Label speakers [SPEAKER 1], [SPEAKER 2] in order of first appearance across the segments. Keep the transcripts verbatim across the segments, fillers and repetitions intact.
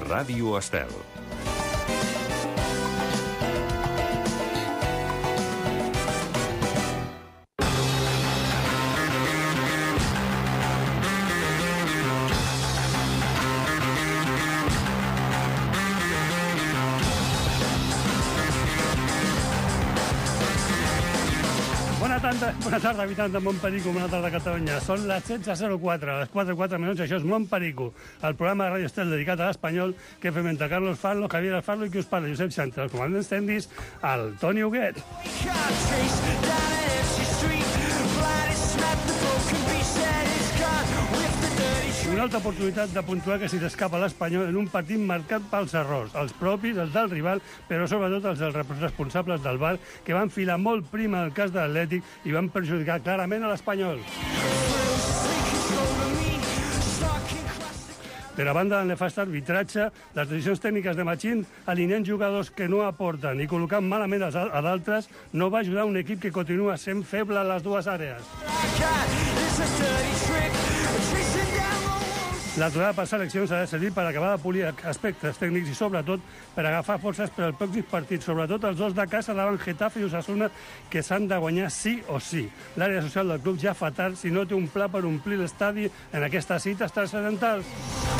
[SPEAKER 1] Ràdio Estel.
[SPEAKER 2] Bona tarda, habitants de Montperico, bona tarda, Catalunya. Són les setze zero quatre, a les quatre i quatre minuts, això és Montperico, el programa de Ràdio Estel dedicat a l'espanyol que fem entre Carlos Farlo, Javier Alfaro i qui us parla, Josep Santos, els comandants tècnics, el Toni Huguet. Una altra oportunitat de puntuar que s'hi escapa l'Espanyol en un partit marcat pels errors, els propis, els del rival, però sobretot els dels responsables del V A R, que van filar molt prima el cas de l'Atlètic i van perjudicar clarament a l'Espanyol. Per a banda del nefast arbitratge, les decisions tècniques de Machín, alineant jugadors que no aporten i col·locant malament a d'altres, no va ajudar un equip que continua sent feble a les dues àrees. L'aturada per seleccions ha de servir per acabar de polir aspectes tècnics i, sobretot, per agafar forces per als pròxims partits, sobretot els dos de casa davant Getafe i Osasuna, que s'han de guanyar sí o sí. L'àrea social del club ja fa tard si no té un pla per omplir l'estadi en aquestes cites transcendentals.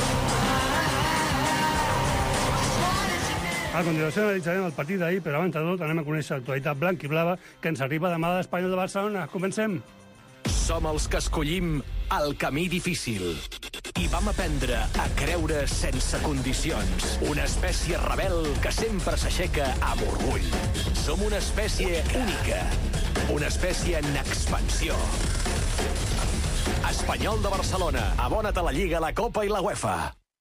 [SPEAKER 2] A continuació analitzarem el partit d'ahir, però abans de tot anem a conèixer l'actualitat blanc i blava que ens arriba demà de l'Espanyol de Barcelona. Comencem.
[SPEAKER 3] Som els que escollim el camí difícil. I vam aprendre a creure sense condicions. Una espècie rebel que sempre s'aixeca amb orgull. Som una espècie única. Una espècie en expansió. Espanyol de Barcelona. Abona't a la Lliga, la Copa i la UEFA.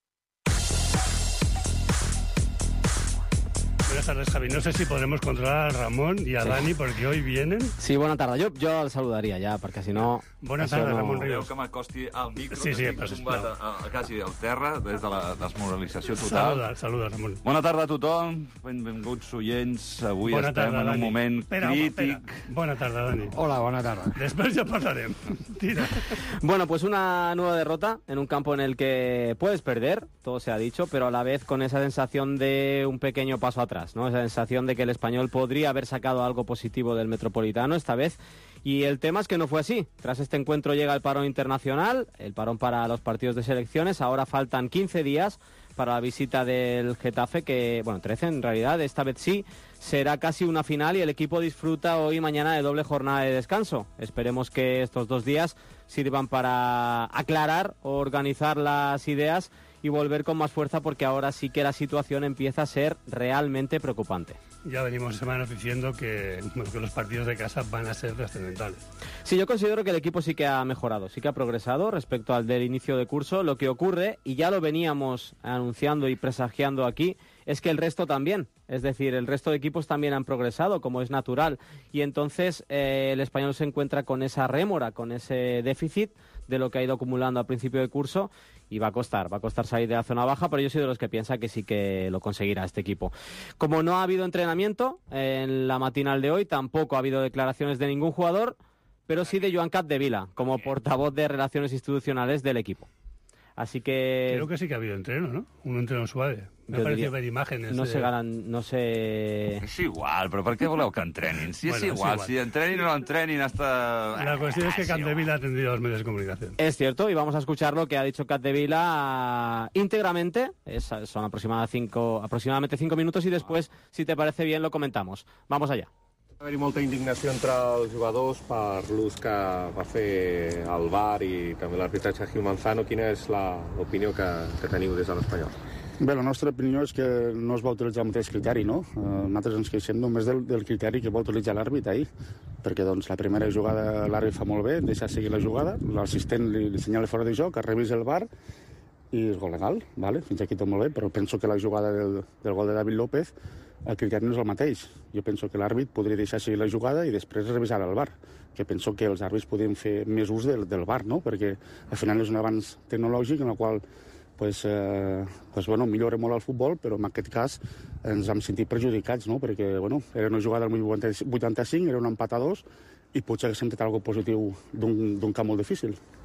[SPEAKER 2] Buenas tardes, Javi. No sé si podremos controlar a Ramón y a sí. Dani, porque hoy vienen.
[SPEAKER 4] Sí, buena tarde. Yo, yo el saludaria ja, perquè si no...
[SPEAKER 2] Bona tarda, no... Ramon Ríos.
[SPEAKER 5] Voleu que m'acosti al micro,
[SPEAKER 2] sí, sí,
[SPEAKER 5] que estic tombat a, a, a, quasi al terra, des de la desmoralització total.
[SPEAKER 2] Saluda, saluda, Ramon.
[SPEAKER 5] Bona tarda a tothom, benvinguts oients. Avui
[SPEAKER 2] bona
[SPEAKER 5] estem
[SPEAKER 2] tarda,
[SPEAKER 5] en un
[SPEAKER 2] Dani.
[SPEAKER 5] moment
[SPEAKER 2] espera,
[SPEAKER 5] crític.
[SPEAKER 2] Espera. Bona tarda, Dani.
[SPEAKER 6] Hola, bona tarda.
[SPEAKER 2] Després ja parlarem. Tira.
[SPEAKER 4] Bueno, pues una nueva derrota en un campo en el que puedes perder, todo se ha dicho, pero a la vez con esa sensación de un pequeño paso atrás, ¿no? Esa sensación de que el Español podría haber sacado algo positivo del Metropolitano esta vez. Y el tema es que no fue así. Tras este encuentro llega el parón internacional, el parón para los partidos de selecciones. Ahora faltan quince días para la visita del Getafe, que, bueno, trece en realidad, esta vez sí, será casi una final y el equipo disfruta hoy y mañana de doble jornada de descanso. Esperemos que estos dos días sirvan para aclarar o organizar las ideas y volver con más fuerza, porque ahora sí que la situación empieza a ser realmente preocupante.
[SPEAKER 2] Ya venimos semanas diciendo que, bueno, que los partidos de casa van a ser trascendentales.
[SPEAKER 4] Sí, yo considero que el equipo sí que ha mejorado, sí que ha progresado respecto al del inicio de curso. Lo que ocurre, y ya lo veníamos anunciando y presagiando aquí, es que el resto también. Es decir, el resto de equipos también han progresado, como es natural. Y entonces eh, el Español se encuentra con esa rémora, con ese déficit de lo que ha ido acumulando al principio de curso, y va a costar, va a costar salir de la zona baja, pero yo soy de los que piensa que sí que lo conseguirá este equipo. Como no ha habido entrenamiento en la matinal de hoy, tampoco ha habido declaraciones de ningún jugador, pero sí de Joan Capdevila, como portavoz de Relaciones Institucionales del equipo. Así que...
[SPEAKER 2] Creo que sí que ha habido entreno, ¿no? Un entreno suave. Me ha parecido ver imágenes.
[SPEAKER 4] No
[SPEAKER 2] de...
[SPEAKER 4] sé, garan, no sé...
[SPEAKER 5] És igual, però per què voleu que entrenin? Si
[SPEAKER 2] bueno,
[SPEAKER 5] és, igual,
[SPEAKER 2] és igual,
[SPEAKER 5] si entrenin o no entrenin hasta...
[SPEAKER 2] La cuestión es que Capdevila ha atendido a los medios de comunicación.
[SPEAKER 4] Es cierto, y vamos a escuchar lo que ha dicho Capdevila íntegramente. Es, son aproximadamente cinco, aproximadamente cinco minutos y después, si te parece bien, lo comentamos. Vamos allá.
[SPEAKER 7] Va haver-hi molta indignació entre els jugadors per l'ús que va fer el V A R i també l'arbitratge Gil Manzano. Quina és l'opinió que, que teniu des de l'Espanyol?
[SPEAKER 6] Bé, la nostra opinió és que no es va utilitzar el mateix criteri, no? Eh, nosaltres ens queixem només del, del criteri que va utilitzar l'àrbit ahir, perquè doncs, la primera jugada l'àrbit fa molt bé, deixa seguir la jugada, l'assistent li, li senyala fora de joc, es revisa el V A R i és gol legal, vale? Fins aquí tot molt bé, però penso que la jugada del, del gol de David López, el criteri no és el mateix. Jo penso que l'àrbit podria deixar seguir la jugada i després revisar el V A R, que penso que els àrbits podrien fer més ús del, del V A R, no? Perquè al final és un avanç tecnològic en el qual pues, eh, pues, bueno, millora molt el futbol, però en aquest cas ens hem sentit perjudicats, no? Perquè bueno, era una jugada del vuitanta-cinc, era un empat a dos, i potser haguéssim tret alguna positiu d'un camp molt difícil.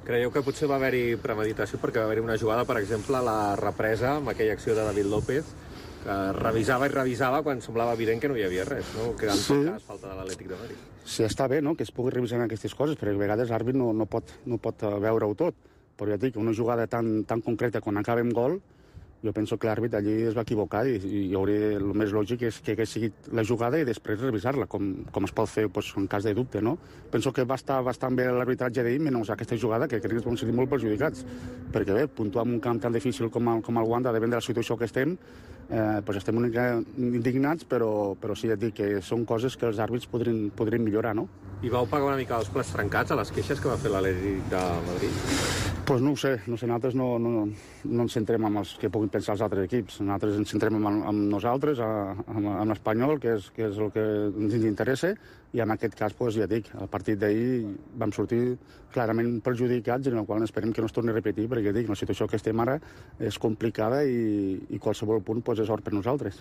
[SPEAKER 7] Creieu que potser va haver-hi premeditació perquè va haver-hi una jugada, per exemple, a la represa, amb aquella acció de David López, que revisava i revisava quan semblava evident que no hi havia res, no? Que en
[SPEAKER 6] Sí.
[SPEAKER 7] tot cas falta de l'Atlètic de Madrid.
[SPEAKER 6] Sí, està bé, no?, que es pugui revisar aquestes coses, perquè a vegades l'àrbit no, no pot, no pot veure-ho tot. Però ja et dic, una jugada tan, tan concreta quan acaba amb gol, jo penso que l'àrbit allí es va equivocar i, i hauria, el més lògic és que hagués seguit la jugada i després revisar-la, com, com es pot fer pues, en cas de dubte, no? Penso que va estar bastant bé l'arbitratge d'ahir, menys aquesta jugada, que crec que vam ser molt perjudicats. Perquè bé, puntuar en un camp tan difícil com el, com el Wanda, davant de la situació que estem, eh, pues estem una mica indignats, però, però sí, ja et dic que són coses que els àrbits podrien, podrien millorar, no?
[SPEAKER 7] I vau pagar una mica els plats trencats a les queixes que va fer l'Atlètic de Madrid?
[SPEAKER 6] Pues no ho sé, no sé, nosaltres no, no, no ens centrem en els que puguin pensar els altres equips. Nosaltres ens centrem en, en nosaltres, en l'Espanyol, que és, que és el que ens interessa, i en aquest cas, pues, ja dic, el partit d'ahir vam sortir clarament perjudicats, en el qual esperem que no es torni a repetir, perquè ja dic, la situació que estem ara és complicada i, i qualsevol punt pues, és or per nosaltres.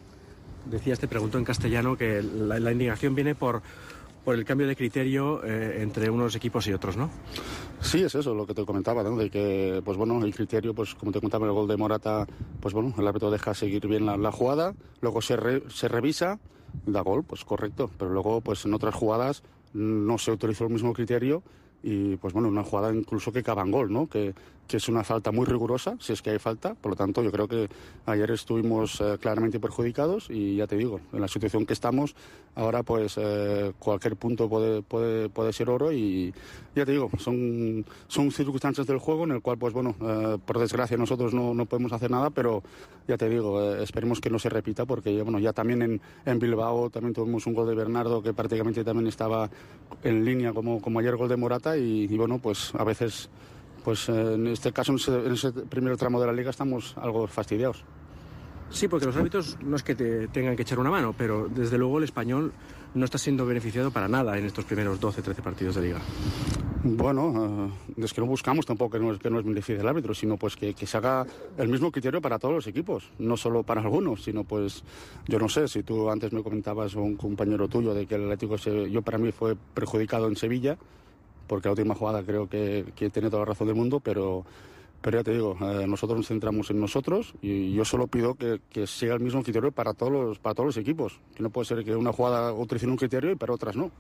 [SPEAKER 1] Decías, te pregunto en castellano, que la, la indignación viene por... por el cambio de criterio eh, entre unos equipos y otros, ¿no?
[SPEAKER 6] Sí, es eso lo que te comentaba, ¿no? De que, pues bueno, el criterio, pues como te contaba, el gol de Morata, pues bueno, el árbitro deja seguir bien la, la jugada, luego se, re, se revisa, da gol, pues correcto, pero luego, pues en otras jugadas no se utilizó el mismo criterio y, pues bueno, una jugada incluso que acaba en gol, ¿no? Que, que es una falta muy rigurosa, si es que hay falta, por lo tanto yo creo que ayer estuvimos eh, claramente perjudicados y ya te digo, en la situación que estamos, ahora pues eh, cualquier punto puede, puede, puede ser oro y ya te digo, son, son circunstancias del juego en el cual pues bueno, eh, por desgracia nosotros no, no podemos hacer nada, pero ya te digo, eh, esperemos que no se repita porque bueno, ya también en, en Bilbao también tuvimos un gol de Bernardo que prácticamente también estaba en línea como, como ayer gol de Morata y, y bueno, pues a veces... Pues en este caso, en ese, en ese primer tramo de la Liga, estamos algo fastidiados.
[SPEAKER 1] Sí, porque los árbitros no es que te tengan que echar una mano, pero desde luego el Español no está siendo beneficiado para nada en estos primeros doce trece partidos de Liga.
[SPEAKER 6] Bueno, eh, es que no buscamos tampoco que no es, que no es beneficio del árbitro, sino pues que, que se haga el mismo criterio para todos los equipos, no solo para algunos, sino pues, yo no sé, si tú antes me comentabas o un compañero tuyo de que el Atlético, se, yo para mí fue perjudicado en Sevilla, porque la última jugada creo que, que tiene toda la razón del mundo, pero, pero ya te digo, eh, nosotros nos centramos en nosotros y yo solo pido que, que siga el mismo criterio para todos los, para todos los equipos, que no puede ser que una jugada utilice un criterio y para otras no.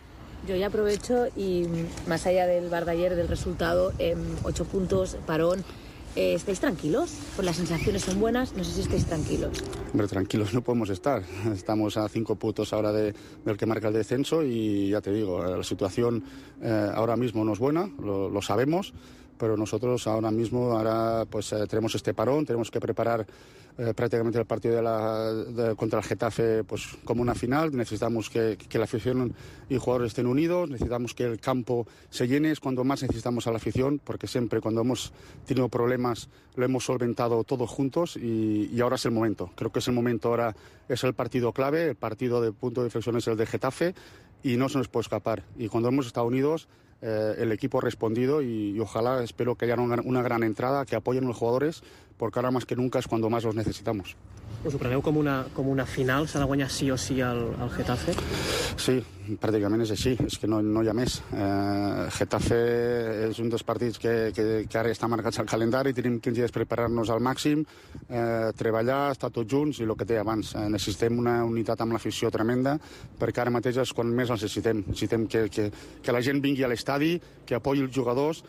[SPEAKER 8] Yo ya aprovecho y más allá del bar de ayer, del resultado, eh, ocho puntos, parón, eh, ¿estáis tranquilos? Pues las sensaciones son buenas, no sé si estáis tranquilos.
[SPEAKER 6] Hombre, tranquilos no podemos estar. Estamos a cinco puntos ahora de, del que marca el descenso y ya te digo, la situación eh, ahora mismo no es buena, lo, lo sabemos, pero nosotros ahora mismo ahora pues eh, tenemos este parón, tenemos que preparar eh, prácticamente el partido de la, de, contra el Getafe pues como una final, necesitamos que, que la afición y jugadores estén unidos, necesitamos que el campo se llene, es cuando más necesitamos a la afición, porque siempre cuando hemos tenido problemas lo hemos solventado todos juntos y, y ahora es el momento, creo que es el momento ahora, es el partido clave, el partido de punto de inflexión es el de Getafe y no se nos puede escapar y cuando hemos estado unidos Eh, el equipo ha respondido y, y ojalá, espero que haya una, una gran entrada, que apoyen a los jugadores, porque ahora más que nunca es cuando más los necesitamos.
[SPEAKER 9] Us ho preneu com una, com una final? S'ha de guanyar sí o sí al, al Getafe?
[SPEAKER 6] Sí, pràcticament és així, és que no, no hi ha més. Eh, Getafe és un dels partits que, que, que ara està marcats al calendari, tenim quinze dies per preparar-nos al màxim, eh, treballar, estar tots junts i el que té abans. Eh, necessitem una unitat amb l'afició tremenda, perquè ara mateix és quan més els necessitem. Necessitem que, que, que la gent vingui a l'estadi, que apoyi els jugadors,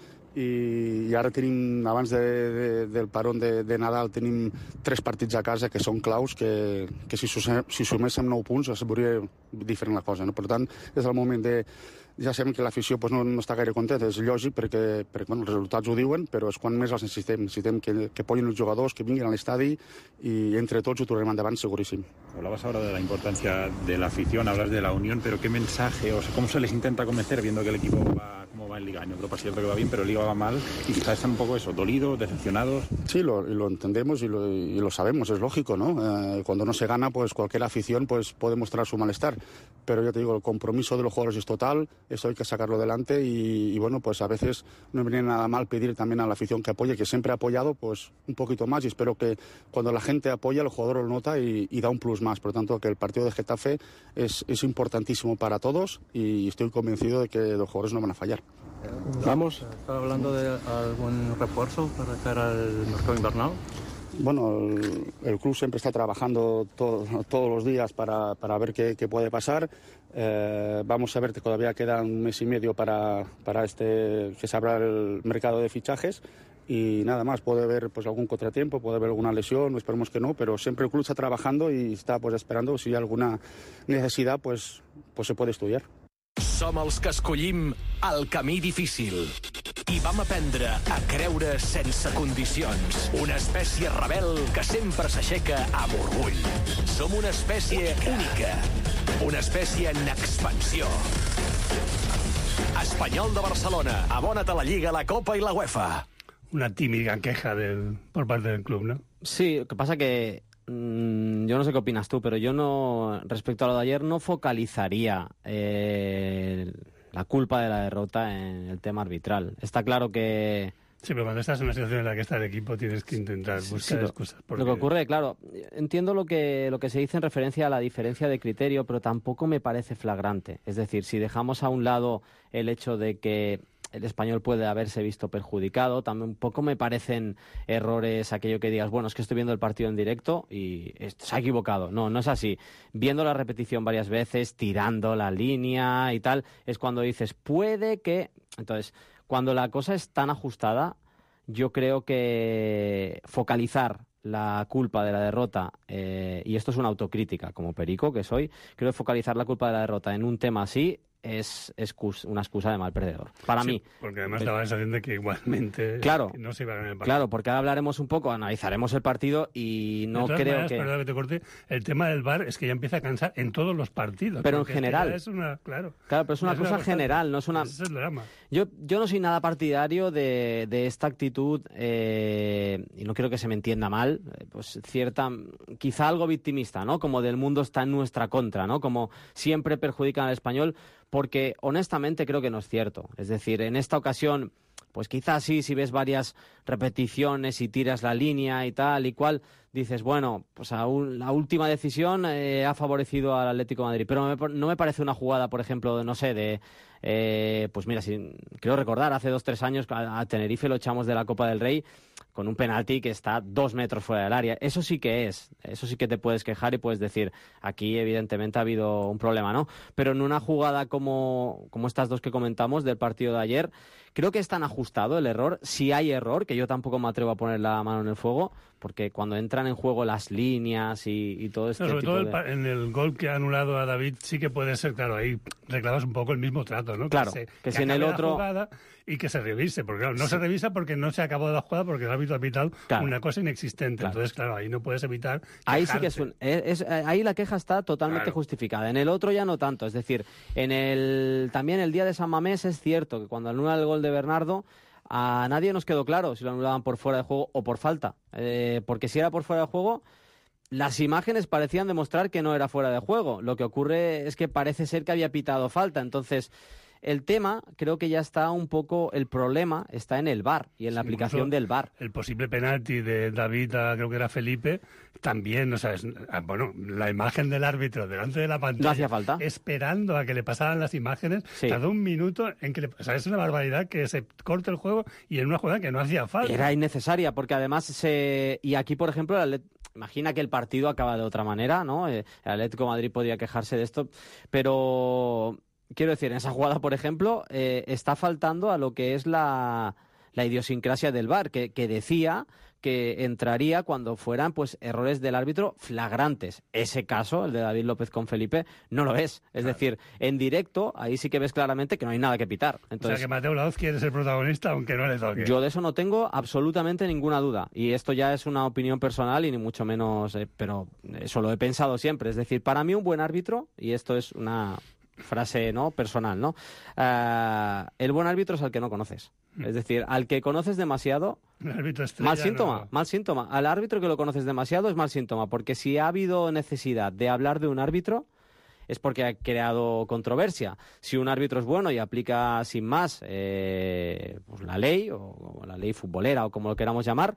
[SPEAKER 6] i, i ara tenim, abans de, de, del parón de, de Nadal, tenim tres partits a casa que són claus, que, que si, si suméssim nou punts es veuria diferent la cosa, no? Per tant, és el moment de... Ja sabem que l'afició pues, no, no està gaire contenta, és lògic perquè, perquè bueno, els resultats ho diuen, però és quan més els necessitem. Necessitem que, que apoyen els jugadors, que vinguin a l'estadi i entre tots ho tornarem endavant seguríssim.
[SPEAKER 10] Hablabas ahora de la importancia de la afición, hablas de la unión, pero ¿qué mensaje, o sea, cómo se les intenta convencer viendo que el equipo va, cómo va en Liga? En Europa es cierto que va bien, pero Liga va mal y quizás están un poco eso, dolidos, decepcionados.
[SPEAKER 6] Sí, lo, lo entendemos y lo, y lo sabemos, es lógico, ¿no? Eh, cuando no se gana, pues cualquier afición pues, puede mostrar su malestar, pero yo te digo, el compromiso de los jugadores es total, eso hay que sacarlo adelante y, y bueno, pues a veces no viene nada mal pedir también a la afición que apoye, que siempre ha apoyado pues un poquito más y espero que cuando la gente apoya, el jugador lo nota y, y da un plus más. Por lo tanto, que el partido de Getafe es, es importantísimo para todos y estoy convencido de que los jugadores no van a fallar.
[SPEAKER 1] Vamos.
[SPEAKER 11] ¿Estaba hablando de algún refuerzo para cara al mercado invernal?
[SPEAKER 6] Bueno, el, el club siempre está trabajando todo, todos los días para, para ver qué, qué puede pasar. Eh, vamos a ver que todavía queda un mes y medio para, para este, que se abra el mercado de fichajes. Y nada más, puede haber pues algún contratiempo, puede haber alguna lesión, esperemos que no, pero siempre el club está trabajando y está pues esperando si hay alguna necesidad, pues, pues se puede estudiar.
[SPEAKER 3] Som els que escollim el camí difícil i vam aprendre a creure sense condicions. Una espècie rebel que sempre s'aixeca amb orgull. Som una espècie única, una espècie en expansió. Espanyol de Barcelona, abona't a la Lliga, la Copa i la UEFA.
[SPEAKER 2] Una tímida queja del, por parte del club, ¿no?
[SPEAKER 4] Sí, lo que pasa que mmm, yo no sé qué opinas tú, pero yo no, respecto a lo de ayer, no focalizaría eh, la culpa de la derrota en el tema arbitral. Está claro que...
[SPEAKER 2] Sí, pero cuando estás en una situación en la que está el equipo tienes que intentar buscar
[SPEAKER 4] sí, lo,
[SPEAKER 2] excusas. Porque...
[SPEAKER 4] Lo que ocurre, claro, entiendo lo que, lo que se dice en referencia a la diferencia de criterio, pero tampoco me parece flagrante. Es decir, si dejamos a un lado el hecho de que el Español puede haberse visto perjudicado, tampoco me parecen errores aquello que digas, bueno, es que estoy viendo el partido en directo y se ha equivocado. No, no es así. Viendo la repetición varias veces, tirando la línea y tal, es cuando dices, puede que... Entonces, cuando la cosa es tan ajustada, yo creo que focalizar la culpa de la derrota, eh, y esto es una autocrítica como perico que soy, creo que focalizar la culpa de la derrota en un tema así es excus, una excusa de mal perdedor. Para
[SPEAKER 2] sí,
[SPEAKER 4] mí.
[SPEAKER 2] Porque además daba la sensación de que igualmente
[SPEAKER 4] claro,
[SPEAKER 2] no se iba a ganar el partido.
[SPEAKER 4] Claro, porque ahora hablaremos un poco, analizaremos el partido y no creo
[SPEAKER 2] maneras,
[SPEAKER 4] que...
[SPEAKER 2] Perdón que te corte, el tema del V A R es que ya empieza a cansar en todos los partidos.
[SPEAKER 4] Pero en general.
[SPEAKER 2] Es, es una, claro,
[SPEAKER 4] claro, pero es una
[SPEAKER 2] es
[SPEAKER 4] cosa
[SPEAKER 2] una
[SPEAKER 4] general, no es una...
[SPEAKER 2] Ese es el drama.
[SPEAKER 4] Yo, yo no soy nada partidario de, de esta actitud, eh, y no quiero que se me entienda mal, pues cierta, quizá algo victimista, ¿no? Como del mundo está en nuestra contra, ¿no? Como siempre perjudican al español, porque honestamente creo que no es cierto. Es decir, en esta ocasión, pues quizás sí, si ves varias repeticiones y tiras la línea y tal y cual, dices, bueno, pues aún la última decisión eh, ha favorecido al Atlético de Madrid. Pero me, no me parece una jugada, por ejemplo, de, no sé, de... Eh, pues mira, si, quiero recordar, hace dos, tres años a, a Tenerife lo echamos de la Copa del Rey con un penalti que está dos metros fuera del área. Eso sí que es, eso sí que te puedes quejar y puedes decir, aquí evidentemente ha habido un problema, ¿no? Pero en una jugada como, como estas dos que comentamos del partido de ayer, creo que es tan ajustado el error, si hay error, que yo tampoco me atrevo a poner la mano en el fuego, porque cuando entran en juego las líneas y, y todo esto...
[SPEAKER 2] No, sobre
[SPEAKER 4] tipo
[SPEAKER 2] todo
[SPEAKER 4] de...
[SPEAKER 2] el, en el gol que ha anulado a David sí que puede ser, claro, ahí reclamas un poco el mismo trato, ¿no?
[SPEAKER 4] Claro,
[SPEAKER 2] que, se,
[SPEAKER 4] que,
[SPEAKER 2] que
[SPEAKER 4] si en el otro...
[SPEAKER 2] jugada y que se revise, porque claro, no sí. se revisa porque no se ha acabado la jugada porque el árbitro ha pitado claro. una cosa inexistente, claro. Entonces claro, ahí no puedes evitar quejarte.
[SPEAKER 4] Ahí sí que es, un, es, es ahí la queja está totalmente claro. justificada, en el otro ya no tanto, es decir, en el también el día de San Mamés es cierto que cuando anula el gol de Bernardo a nadie nos quedó claro si lo anulaban por fuera de juego o por falta, eh, porque si era por fuera de juego las imágenes parecían demostrar que no era fuera de juego, lo que ocurre es que parece ser que había pitado falta, entonces el tema, creo que ya está un poco, el problema está en el V A R y en la sí, aplicación del V A R.
[SPEAKER 2] El posible penalti de David a, creo que era Felipe, también, o sea, es, bueno, la imagen del árbitro delante de la pantalla.
[SPEAKER 4] No hacía falta.
[SPEAKER 2] Esperando a que le pasaran las imágenes, sí. tardó un minuto en que le, o sea, es una barbaridad que se corte el juego y en una jugada que no hacía falta.
[SPEAKER 4] Era innecesaria, porque además se, y aquí, por ejemplo, el imagina que el partido acaba de otra manera, ¿no? El Atlético de Madrid podría quejarse de esto, pero... Quiero decir, en esa jugada, por ejemplo, eh, está faltando a lo que es la, la idiosincrasia del V A R, que, que decía que entraría cuando fueran pues errores del árbitro flagrantes. Ese caso, el de David López con Felipe, no lo es. Es claro. decir, en directo, ahí sí que ves claramente que no hay nada que pitar. Entonces,
[SPEAKER 2] o sea, que Mateo Laoz quiere ser protagonista, aunque no le toque.
[SPEAKER 4] Yo de eso no tengo absolutamente ninguna duda. Y esto ya es una opinión personal y ni mucho menos, eh, pero eso lo he pensado siempre. Es decir, para mí un buen árbitro, y esto es una... frase no personal, ¿no? Uh, el buen árbitro es al que no conoces. Es decir, al que conoces demasiado, mal síntoma, no. mal síntoma. Al árbitro que lo conoces demasiado es mal síntoma, porque si ha habido necesidad de hablar de un árbitro es porque ha creado controversia. Si un árbitro es bueno y aplica sin más eh, pues la ley, o, o la ley futbolera, o como lo queramos llamar,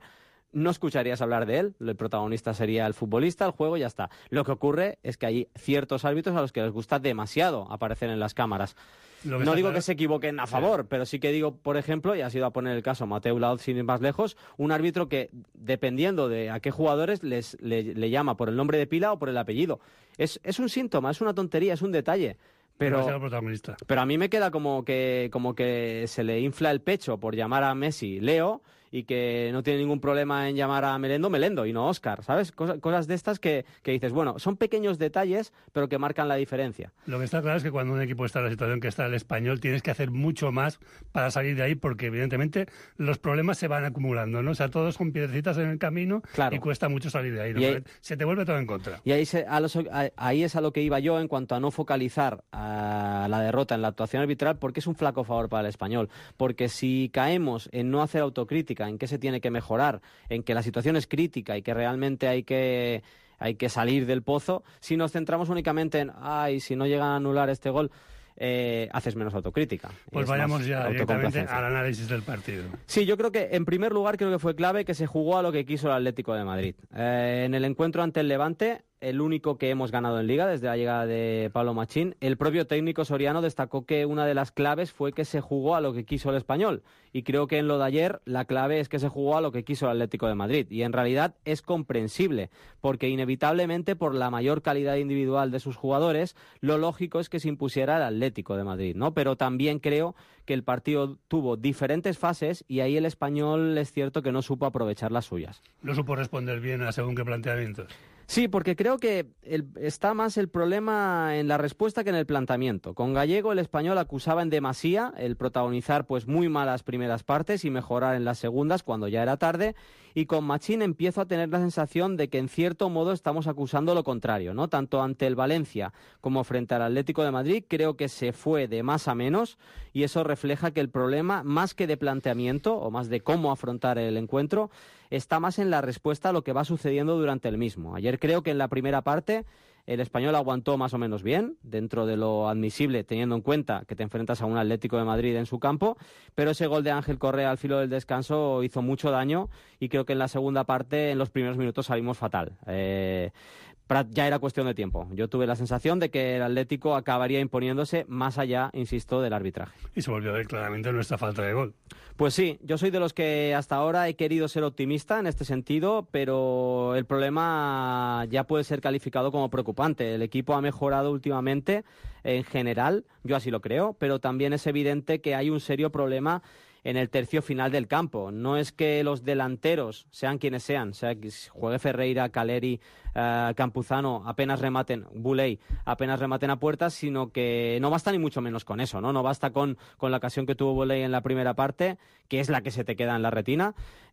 [SPEAKER 4] no escucharías hablar de él, el protagonista sería el futbolista, el juego y ya está. Lo que ocurre es que hay ciertos árbitros a los que les gusta demasiado aparecer en las cámaras. No digo claro que se equivoquen a favor, sí. pero sí que digo, por ejemplo, y ha sido a poner el caso Mateu Laoz sin ir más lejos, un árbitro que, dependiendo de a qué jugadores, les, le, le llama por el nombre de pila o por el apellido. Es, es un síntoma, es una tontería, es un detalle. Pero, pero a mí me queda como que, como que se le infla el pecho por llamar a Messi Leo y que no tiene ningún problema en llamar a Melendo Melendo y no Óscar, ¿sabes? Cosas, cosas de estas que, que dices, bueno, son pequeños detalles, pero que marcan la diferencia.
[SPEAKER 2] Lo que está claro es que cuando un equipo está en la situación que está el Español, tienes que hacer mucho más para salir de ahí, porque evidentemente los problemas se van acumulando, ¿no? O sea, todos son piedrecitas en el camino claro. y cuesta mucho salir de ahí, ¿no? ahí. Se te vuelve todo en contra.
[SPEAKER 4] Y ahí, se, a los, a, ahí es a lo que iba yo en cuanto a no focalizar a la derrota en la actuación arbitral, porque es un flaco favor para el Español. Porque si caemos en no hacer autocrítica, en qué se tiene que mejorar, en que la situación es crítica y que realmente hay que hay que salir del pozo, si nos centramos únicamente en ay, si no llegan a anular este gol, eh, haces menos autocrítica.
[SPEAKER 2] Pues vayamos ya directamente al análisis del partido.
[SPEAKER 4] Sí, yo creo que en primer lugar creo que fue clave que se jugó a lo que quiso el Atlético de Madrid. Eh, en el encuentro ante el Levante, el único que hemos ganado en Liga desde la llegada de Pablo Machín, el propio técnico soriano destacó que una de las claves fue que se jugó a lo que quiso el Español. Y creo que en lo de ayer la clave es que se jugó a lo que quiso el Atlético de Madrid. Y en realidad es comprensible, porque inevitablemente por la mayor calidad individual de sus jugadores, lo lógico es que se impusiera el Atlético de Madrid, ¿no? Pero también creo que el partido tuvo diferentes fases y ahí el Español es cierto que no supo aprovechar las suyas.
[SPEAKER 2] No supo responder bien a según qué planteamientos.
[SPEAKER 4] Sí, porque creo que el, está más el problema en la respuesta que en el planteamiento. Con Gallego el Español acusaba en demasía el protagonizar pues muy malas primeras partes y mejorar en las segundas cuando ya era tarde, y con Machín empiezo a tener la sensación de que en cierto modo estamos acusando lo contrario, ¿no? Tanto ante el Valencia como frente al Atlético de Madrid creo que se fue de más a menos y eso refleja que el problema, más que de planteamiento o más de cómo afrontar el encuentro, está más en la respuesta a lo que va sucediendo durante el mismo. Ayer creo que en la primera parte el Español aguantó más o menos bien, dentro de lo admisible, teniendo en cuenta que te enfrentas a un Atlético de Madrid en su campo, pero ese gol de Ángel Correa al filo del descanso hizo mucho daño y creo que en la segunda parte, en los primeros minutos, salimos fatal. Eh... Ya era cuestión de tiempo. Yo tuve la sensación de que el Atlético acabaría imponiéndose más allá, insisto, del arbitraje.
[SPEAKER 2] Y se volvió a ver claramente nuestra falta de gol.
[SPEAKER 4] Pues sí, yo soy de los que hasta ahora he querido ser optimista en este sentido, pero el problema ya puede ser calificado como preocupante. El equipo ha mejorado últimamente en general, yo así lo creo, pero también es evidente que hay un serio problema en el tercio final del campo. No es que los delanteros, sean quienes sean, sea que juegue Ferreira, Caleri, uh, Campuzano, apenas rematen, Buley, apenas rematen a puertas, sino que no basta ni mucho menos con eso, ¿no? No basta con, con la ocasión que tuvo Buley en la primera parte, que es la que se te queda en la retina,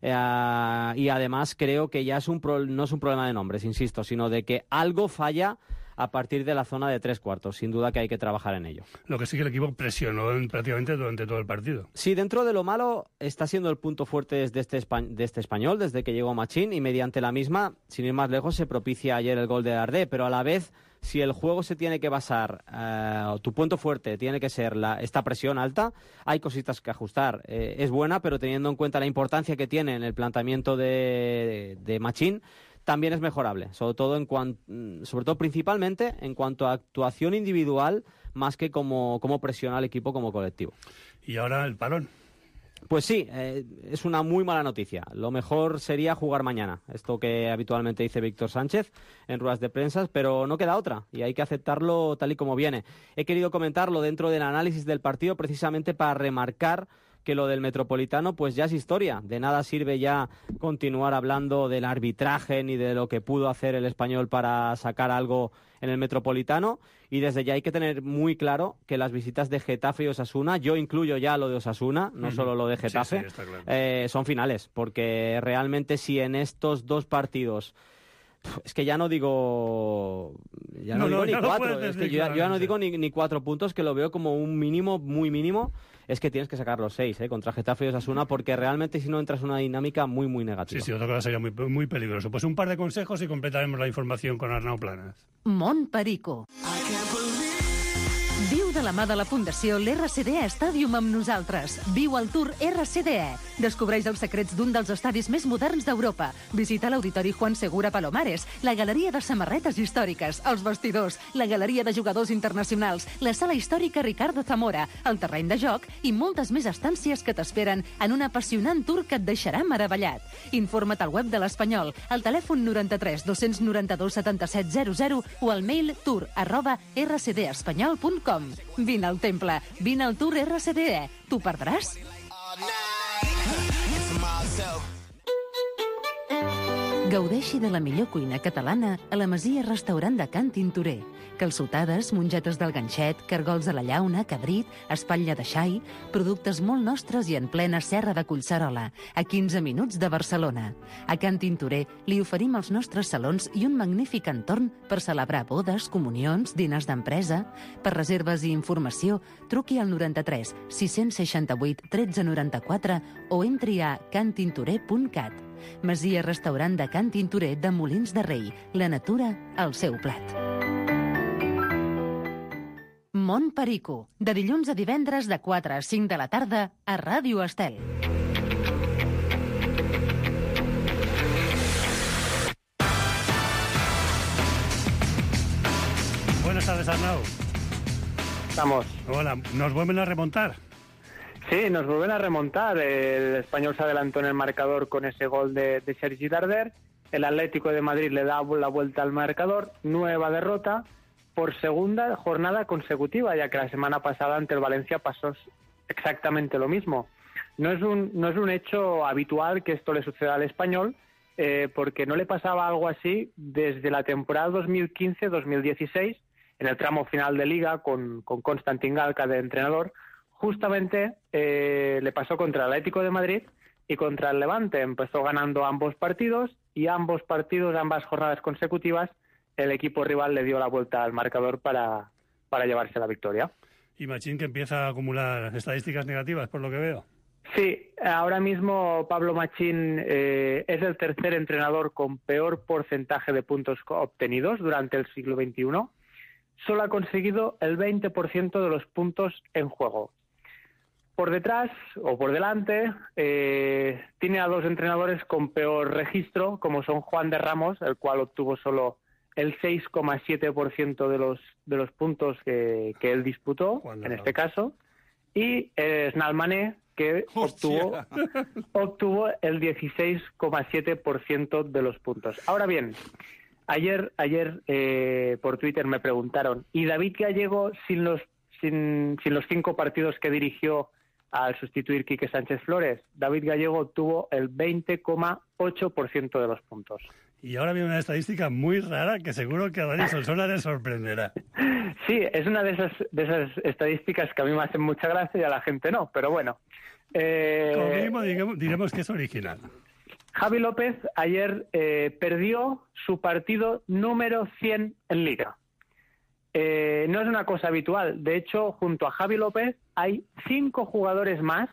[SPEAKER 4] uh, y además creo que ya es un pro, no es un problema de nombres, insisto, sino de que algo falla a partir de la zona de tres cuartos. Sin duda que hay que trabajar en ello.
[SPEAKER 2] Lo que sí que el equipo presionó prácticamente durante todo el partido.
[SPEAKER 4] Sí, dentro de lo malo está siendo el punto fuerte de este, de este Español desde que llegó Machín y mediante la misma, sin ir más lejos, se propicia ayer el gol de Ardé, pero a la vez, si el juego se tiene que basar, uh, tu punto fuerte tiene que ser la, esta presión alta, hay cositas que ajustar. Eh, es buena, pero teniendo en cuenta la importancia que tiene en el planteamiento de, de, de Machín, también es mejorable, sobre todo en cuanto, sobre todo principalmente en cuanto a actuación individual, más que como, como presiona al equipo como colectivo.
[SPEAKER 2] Y ahora el parón.
[SPEAKER 4] Pues sí, eh, es una muy mala noticia. Lo mejor sería jugar mañana, esto que habitualmente dice Víctor Sánchez en ruedas de prensa, pero no queda otra y hay que aceptarlo tal y como viene. He querido comentarlo dentro del análisis del partido precisamente para remarcar que lo del Metropolitano pues ya es historia. De nada sirve ya continuar hablando del arbitraje ni de lo que pudo hacer el Español para sacar algo en el Metropolitano, y desde ya hay que tener muy claro que las visitas de Getafe y Osasuna, yo incluyo ya lo de Osasuna, no uh-huh. solo lo de Getafe,
[SPEAKER 2] sí, sí, claro.
[SPEAKER 4] eh, son finales, porque realmente si en estos dos partidos, es que ya no digo ya no, no digo no, ni cuatro, no es que yo, yo ya no digo ni, ni cuatro puntos, que lo veo como un mínimo, muy mínimo, es que tienes que sacar los seis ¿eh? contra Getafe y Osasuna, porque realmente si no entras en una dinámica muy, muy negativa.
[SPEAKER 2] Sí, sí, otra cosa sería muy, muy peligroso. Pues un par de consejos y completaremos la información con Arnau Planas.
[SPEAKER 12] Mont Perico. Viu de la mà de la Fundació l'R C D E Stadium amb nosaltres. Viu el Tour R C D E. Descobreix els secrets d'un dels estadis més moderns d'Europa. Visita l'Auditori Juan Segura Palomares, la galeria de samarretes històriques, els vestidors, la galeria de jugadors internacionals, la sala històrica Ricardo Zamora, el terreny de joc i moltes més estàncies que t'esperen en un apassionant tour que et deixarà meravellat. Informa't al web de l'Espanyol, al telèfon noranta-tres dos-cents noranta-dos setanta-set zero zero o al mail tour arroba r c d espanyol punt com. Vine al temple, vine al Tour R C D E. T'ho perdràs? Gaudeixi de la millor cuina catalana a la Masia Restaurant de Can Tintorer. Calçotades, mongetes del ganxet, cargols a la llauna, cabrit, espatlla de xai, productes molt nostres i en plena serra de Collserola, a quinze minuts de Barcelona. A Can Tintorer li oferim els nostres salons i un magnífic entorn per celebrar bodes, comunions, diners d'empresa. Per reserves i informació, truqui al noranta-tres sis-cents seixanta-vuit tretze noranta-quatre o entri a can tintorer punt cat. Masia Restaurant de Can Tintorer de Molins de Rei. La natura al seu plat. Mont Perico, de dilluns a divendres de quatre a cinc de la tarda a Ràdio Estel.
[SPEAKER 2] Buenas tardes, Arnau.
[SPEAKER 13] Estamos.
[SPEAKER 2] Hola, ¿nos vuelven a remontar?
[SPEAKER 13] Sí, nos vuelven a remontar. El Español se adelantó en el marcador con ese gol de, de Sergi Darder. El Atlético de Madrid le da la vuelta al marcador. Nueva derrota por segunda jornada consecutiva, ya que la semana pasada ante el Valencia pasó exactamente lo mismo. No es un, no es un hecho habitual que esto le suceda al Español, eh, porque no le pasaba algo así desde la temporada dos mil quince dos mil dieciséis, en el tramo final de Liga, con, con Konstantin Galka de entrenador. Justamente eh, le pasó contra el Atlético de Madrid y contra el Levante. Empezó ganando ambos partidos y ambos partidos, ambas jornadas consecutivas, el equipo rival le dio la vuelta al marcador para, para llevarse la victoria.
[SPEAKER 2] Y Machín, que empieza a acumular estadísticas negativas, por lo que veo.
[SPEAKER 13] Sí, ahora mismo Pablo Machín eh, es el tercer entrenador con peor porcentaje de puntos obtenidos durante el siglo veintiuno. Solo ha conseguido el veinte por ciento de los puntos en juego. Por detrás, o por delante, eh, tiene a dos entrenadores con peor registro, como son Juan de Ramos, el cual obtuvo solo el seis coma siete por ciento de los, de los puntos que, que él disputó, en este caso, y eh, Snalmané, que obtuvo, obtuvo el dieciséis coma siete por ciento de los puntos. Ahora bien, ayer, ayer eh, por Twitter me preguntaron, ¿y David Gallego, sin los, sin, sin los cinco partidos que dirigió al sustituir Quique Sánchez Flores? David Gallego obtuvo el veinte coma ocho por ciento de los puntos.
[SPEAKER 2] Y ahora viene una estadística muy rara que seguro que a Dani Solsona le sorprenderá.
[SPEAKER 13] Sí, es una de esas, de esas estadísticas que a mí me hacen mucha gracia y a la gente no, pero bueno. Eh,
[SPEAKER 2] Como mínimo digamos, diremos que es original.
[SPEAKER 13] Javi López ayer eh, perdió su partido número cien en Liga. Eh, no es una cosa habitual. De hecho, junto a Javi López hay cinco jugadores más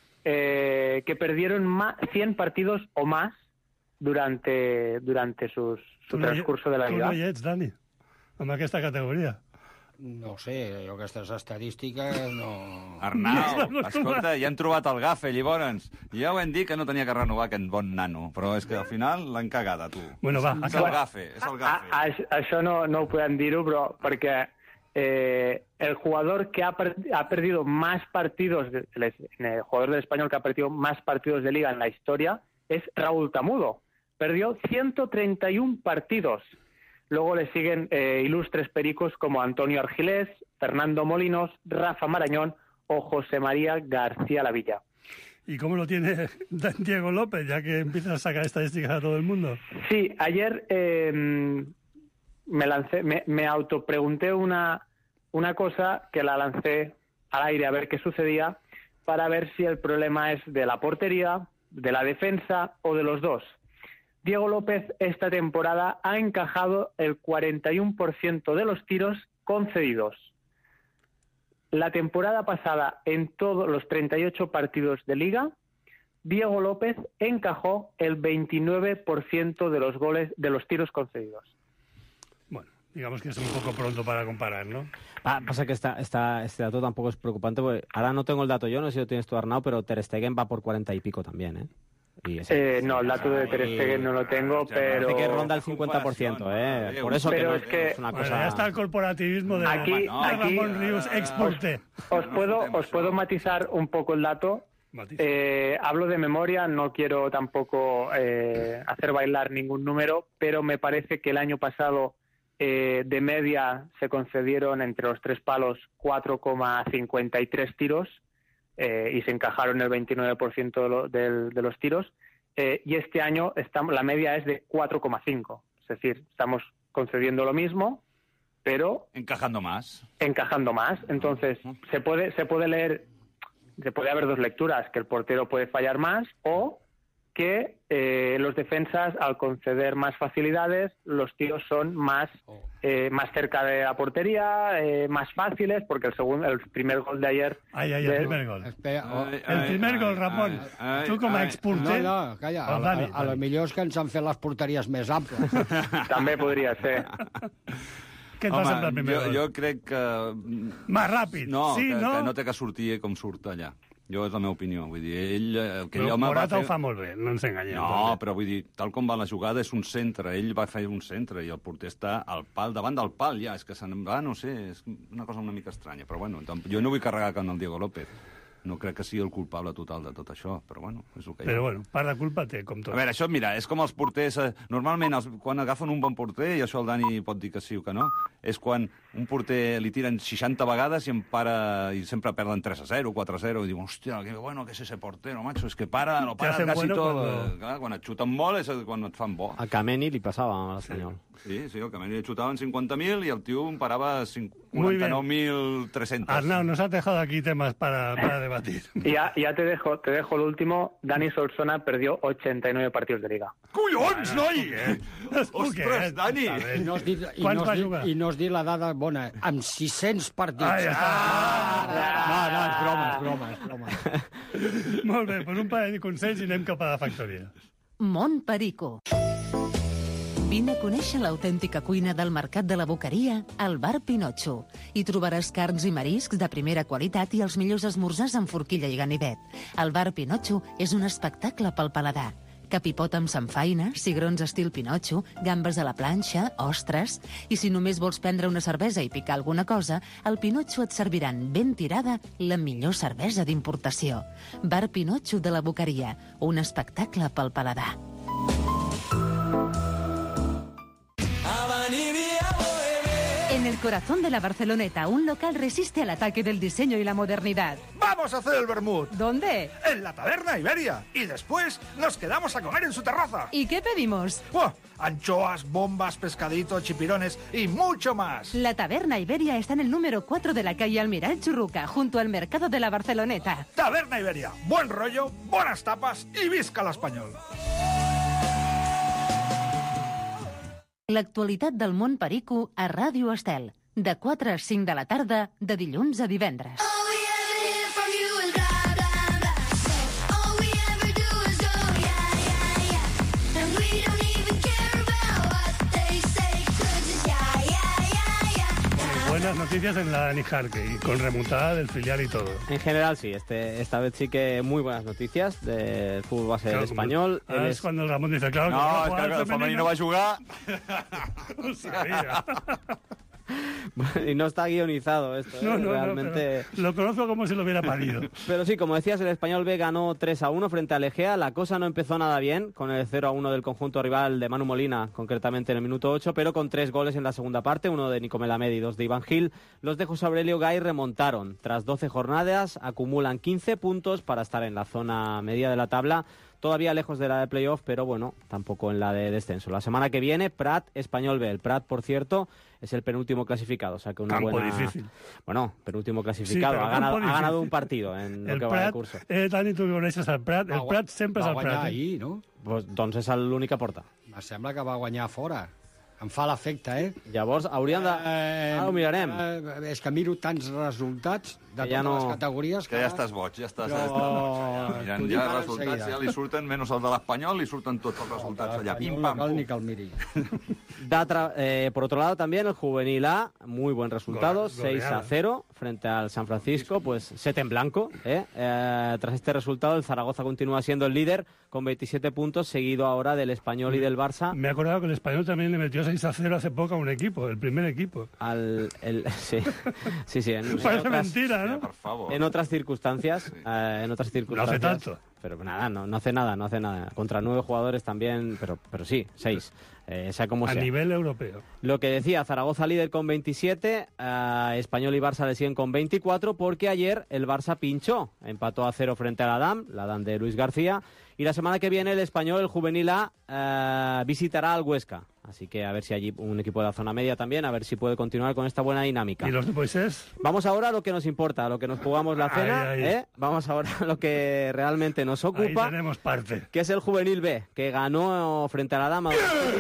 [SPEAKER 13] eh, que perdieron más, cien partidos o más durante, durante sus, su transcurso de la vida.
[SPEAKER 2] Tu no hi ets, Dani, amb aquesta categoria.
[SPEAKER 14] No ho sé, jo aquestes estadístiques no...
[SPEAKER 5] Arnau, escolta, ja han trobat el gafe, llavors. Ja ho hem dit que no tenia que renovar aquest bon nano, però és que al final l'han cagada, tu.
[SPEAKER 2] Bueno, va,
[SPEAKER 5] és el gafe, és el gafe.
[SPEAKER 13] A, a, això no, no ho podem dir-ho, però perquè eh, el jugador que ha, per, ha perdido más partidos, de, el jugador del Español que ha perdido más partidos de Liga en la historia es Raúl Tamudo. Perdió ciento treinta y uno partidos. Luego le siguen eh, ilustres pericos como Antonio Argilés, Fernando Molinos, Rafa Marañón o José María García Lavilla.
[SPEAKER 2] ¿Y cómo lo tiene Diego López, ya que empieza a sacar estadísticas a todo el mundo?
[SPEAKER 13] Sí, ayer eh, me lancé, me, me autopregunté una, una cosa que la lancé al aire a ver qué sucedía, para ver si el problema es de la portería, de la defensa o de los dos. Diego López esta temporada ha encajado el cuarenta y uno por ciento de los tiros concedidos. La temporada pasada, en todos los treinta y ocho partidos de Liga, Diego López encajó el veintinueve por ciento de los goles de los tiros concedidos.
[SPEAKER 2] Bueno, digamos que es un poco pronto para comparar, ¿no?
[SPEAKER 4] Ah, pasa que esta, esta, este dato tampoco es preocupante, porque ahora no tengo el dato yo, no sé si lo tienes tú, Arnau, pero Ter Stegen va por cuarenta y pico también, ¿eh? Y ese,
[SPEAKER 13] eh, no, el dato de Ter Stegen no lo tengo, pero...
[SPEAKER 4] Parece que ronda el cincuenta por ciento, ¿eh? Por eso que no es, que es una cosa...
[SPEAKER 2] Bueno, ya está el corporativismo de,
[SPEAKER 13] aquí,
[SPEAKER 2] no,
[SPEAKER 13] aquí,
[SPEAKER 2] Ramón Ríos, exporté.
[SPEAKER 13] Os, os, puedo, os puedo matizar un poco el dato. Eh, hablo de memoria, no quiero tampoco eh, hacer bailar ningún número, pero me parece que el año pasado eh, de media se concedieron entre los tres palos cuatro coma cincuenta y tres tiros, Eh, y se encajaron el veintinueve por ciento de, lo, de, de los tiros, eh, y este año estamos, la media es de cuatro coma cinco, es decir, estamos concediendo lo mismo, pero...
[SPEAKER 5] Encajando más.
[SPEAKER 13] Encajando más, entonces se puede, se puede leer, se puede haber dos lecturas, que el portero puede fallar más, o que eh, los defensas, al conceder más facilidades, los tiros son más eh, más cerca de la portería, eh, más fáciles, porque el segundo, el primer gol de ayer...
[SPEAKER 2] Ay, ay,
[SPEAKER 13] de...
[SPEAKER 2] el primer gol.
[SPEAKER 14] Espera, oh,
[SPEAKER 2] el ai, primer ai, gol, Ramon. Ai, ai, tu com a exporter...
[SPEAKER 14] No, no, calla. A, a, a, a lo millor és que ens han fet les porteries més amples.
[SPEAKER 13] També podria ser.
[SPEAKER 2] Què et va semblar el primer
[SPEAKER 5] jo,
[SPEAKER 2] gol?
[SPEAKER 5] Jo crec que...
[SPEAKER 2] Més ràpid.
[SPEAKER 5] No,
[SPEAKER 2] sí,
[SPEAKER 5] que,
[SPEAKER 2] no?
[SPEAKER 5] que no té que sortir com surt allà. Jo és la meva opinió, vull dir, ell... Que
[SPEAKER 2] però
[SPEAKER 5] home
[SPEAKER 2] Morata
[SPEAKER 5] va fer...
[SPEAKER 2] ho fa molt bé, no ens enganyem.
[SPEAKER 5] No, també. Però vull dir, tal com va la jugada, és un centre, ell va fer un centre i el porter està al pal, davant del pal ja, és que se'n va, no sé, és una cosa una mica estranya, però bueno, jo no vull carregar con el Diego López. No crec que sigui el culpable total de tot això, però bueno, és el que hi ha.
[SPEAKER 2] Però bueno, part de culpa té, com tot.
[SPEAKER 5] A veure, això, mira, és com els porters... Eh, normalment, els, quan agafen un bon porter, i això el Dani pot dir que sí o que no, és quan un porter li tiren seixanta vegades i em para, i sempre perden tres a zero, quatre a zero, i diu, hòstia, que bueno que és ese portero, macho, és que para, lo para quasi bueno tot. Cuando... Clar, quan et xuten molt és quan et fan bo.
[SPEAKER 4] A Kameni li passava a l'Espanyol.
[SPEAKER 5] Sí, sí, el Kameni li xutaven cinquanta mil i el tio em parava quaranta-nou mil tres-cents.
[SPEAKER 2] Arnau, nos has dejado aquí temas para, para debatir.
[SPEAKER 13] Ya, ya te dejo, te dejo el último. Dani Solsona perdió ochenta y nueve partidos de Liga.
[SPEAKER 5] Collons, noi! Ostres, Dani!
[SPEAKER 14] I no has dit, i no has dit, i no has dit la dada bona, amb sis-cents partits.
[SPEAKER 2] Ah, ja
[SPEAKER 14] ah, no, no, és broma, és broma, és broma.
[SPEAKER 2] Molt bé, per un parell de consells i anem cap a la factoria.
[SPEAKER 12] Mont Perico. Vine a conèixer l'autèntica cuina del Mercat de la Boqueria al Bar Pinotxo. Hi trobaràs carns i mariscs de primera qualitat i els millors esmorzars amb forquilla i ganivet. El Bar Pinotxo és un espectacle pel paladar. Capipot amb samfaina, cigrons estil Pinotxo, gambes a la planxa, ostres... I si només vols prendre una cervesa i picar alguna cosa, al Pinotxo et serviran ben tirada la millor cervesa d'importació. Bar Pinotxo de la Boqueria, un espectacle pel paladar. En el corazón de la Barceloneta, un local resiste al ataque del diseño y la modernidad.
[SPEAKER 15] ¡Vamos a hacer el vermut!
[SPEAKER 12] ¿Dónde?
[SPEAKER 15] En la Taberna Iberia. Y después nos quedamos a comer en su terraza.
[SPEAKER 12] ¿Y qué pedimos?
[SPEAKER 15] ¡Oh! Anchoas, bombas, pescaditos, chipirones y mucho más.
[SPEAKER 12] La Taberna Iberia está en el número cuatro de la calle Almiral Churruca, junto al mercado de la Barceloneta.
[SPEAKER 15] Taberna Iberia. Buen rollo, buenas tapas y visca l'espanyol.
[SPEAKER 12] L'actualitat del món perico a Ràdio Estel, de quatre a cinc de la tarda, de dilluns a divendres.
[SPEAKER 2] Buenas noticias en la Dani Jarque, y con remontada del filial y todo.
[SPEAKER 4] En general, sí. Este, esta vez sí que muy buenas noticias del fútbol base claro, español.
[SPEAKER 2] Ahora es, es cuando el Ramón dice, claro...
[SPEAKER 5] No, que no, es que el femenino va a jugar.
[SPEAKER 2] No sabía.
[SPEAKER 4] Y no está guionizado esto, ¿eh?
[SPEAKER 2] No, no,
[SPEAKER 4] realmente...
[SPEAKER 2] no, lo conozco como si lo hubiera parido.
[SPEAKER 4] Pero sí, como decías, el Español B ganó tres a uno frente al Egea. La cosa no empezó nada bien, con el cero a uno del conjunto rival de Manu Molina, concretamente en el minuto ocho, pero con tres goles en la segunda parte, uno de Nico Melamed y dos de Iván Gil. Los de José Aurelio Gay remontaron. Tras doce jornadas, acumulan quince puntos para estar en la zona media de la tabla. Todavía lejos de la de playoff, pero bueno, tampoco en la de descenso. La semana que viene, Prat, Español B. El Prat, por cierto, es el penúltimo clasificado. O sea que una
[SPEAKER 2] campo
[SPEAKER 4] buena...
[SPEAKER 2] difícil.
[SPEAKER 4] Bueno, penúltimo clasificado. Sí, ha, ganado, ha ganado un partido en lo
[SPEAKER 2] el
[SPEAKER 4] que
[SPEAKER 2] Prat,
[SPEAKER 4] va de curso.
[SPEAKER 2] Eh, Dani, tu que coneixes el Prat. El Prat sempre és el Prat.
[SPEAKER 14] Va guanyar ahir, no?
[SPEAKER 4] Pues, doncs és l'únic que porta.
[SPEAKER 14] Em sembla que va guanyar fora. Em fa l'efecte, eh?
[SPEAKER 4] Llavors, hauríem de...
[SPEAKER 14] Eh,
[SPEAKER 4] Ara ho mirarem.
[SPEAKER 14] Eh, és que miro tants resultats de
[SPEAKER 4] Que ja
[SPEAKER 14] totes
[SPEAKER 4] no-
[SPEAKER 14] les categories
[SPEAKER 5] Que ja estàs boig, ja estàs...
[SPEAKER 14] Jo-
[SPEAKER 5] Ja, estàs mirant,
[SPEAKER 14] t'ho dic
[SPEAKER 5] ja
[SPEAKER 14] ara
[SPEAKER 5] resultats,
[SPEAKER 14] enseguida.
[SPEAKER 5] ja li surten, menys el de l'Espanyol, li surten tots els resultats allà. Pim,
[SPEAKER 14] No
[SPEAKER 5] pam,
[SPEAKER 14] cal
[SPEAKER 5] pum.
[SPEAKER 14] ni que el miri.
[SPEAKER 4] Datra- eh, por otro lado, también el juvenil A, muy buen resultado,
[SPEAKER 2] Go-
[SPEAKER 4] seis a
[SPEAKER 2] goleada.
[SPEAKER 4] cero frente al San Francisco, pues set en blanco. ¿eh? Eh, tras este resultado, el Zaragoza continúa siendo el líder con veintisiete puntos, seguido ahora del Español y del Barça.
[SPEAKER 2] Me he acordado que el Español también le metió seis a cero hace poco a un equipo, el primer equipo.
[SPEAKER 4] Al, el, sí, sí, sí. En, en
[SPEAKER 2] Parece
[SPEAKER 4] otras,
[SPEAKER 2] mentira, ¿no?
[SPEAKER 5] Por favor.
[SPEAKER 4] en otras circunstancias, eh, en otras circunstancias.
[SPEAKER 2] tanto.
[SPEAKER 4] Pero nada, no, no hace nada, no hace nada. Contra nueve jugadores también, pero, pero sí, seis. Eh, sea como
[SPEAKER 2] A
[SPEAKER 4] sea.
[SPEAKER 2] nivel europeo.
[SPEAKER 4] Lo que decía, Zaragoza líder con veintisiete, eh, Español y Barça le siguen con veinticuatro, porque ayer el Barça pinchó, empató a cero frente al Adam, la Adam de Luis García, y la semana que viene el Español, el juvenil A, eh, visitará al Huesca. Así que a ver si allí un equipo de la zona media también, a ver si puede continuar con esta buena dinámica.
[SPEAKER 2] ¿Y los de Moisés?
[SPEAKER 4] Vamos ahora a lo que nos importa, a lo que nos jugamos la cena,
[SPEAKER 2] Ahí, ahí.
[SPEAKER 4] ¿eh? Vamos ahora a lo que realmente nos
[SPEAKER 2] Ahí
[SPEAKER 4] ocupa,
[SPEAKER 2] tenemos parte.
[SPEAKER 4] que es el juvenil B, que ganó frente a la Dama.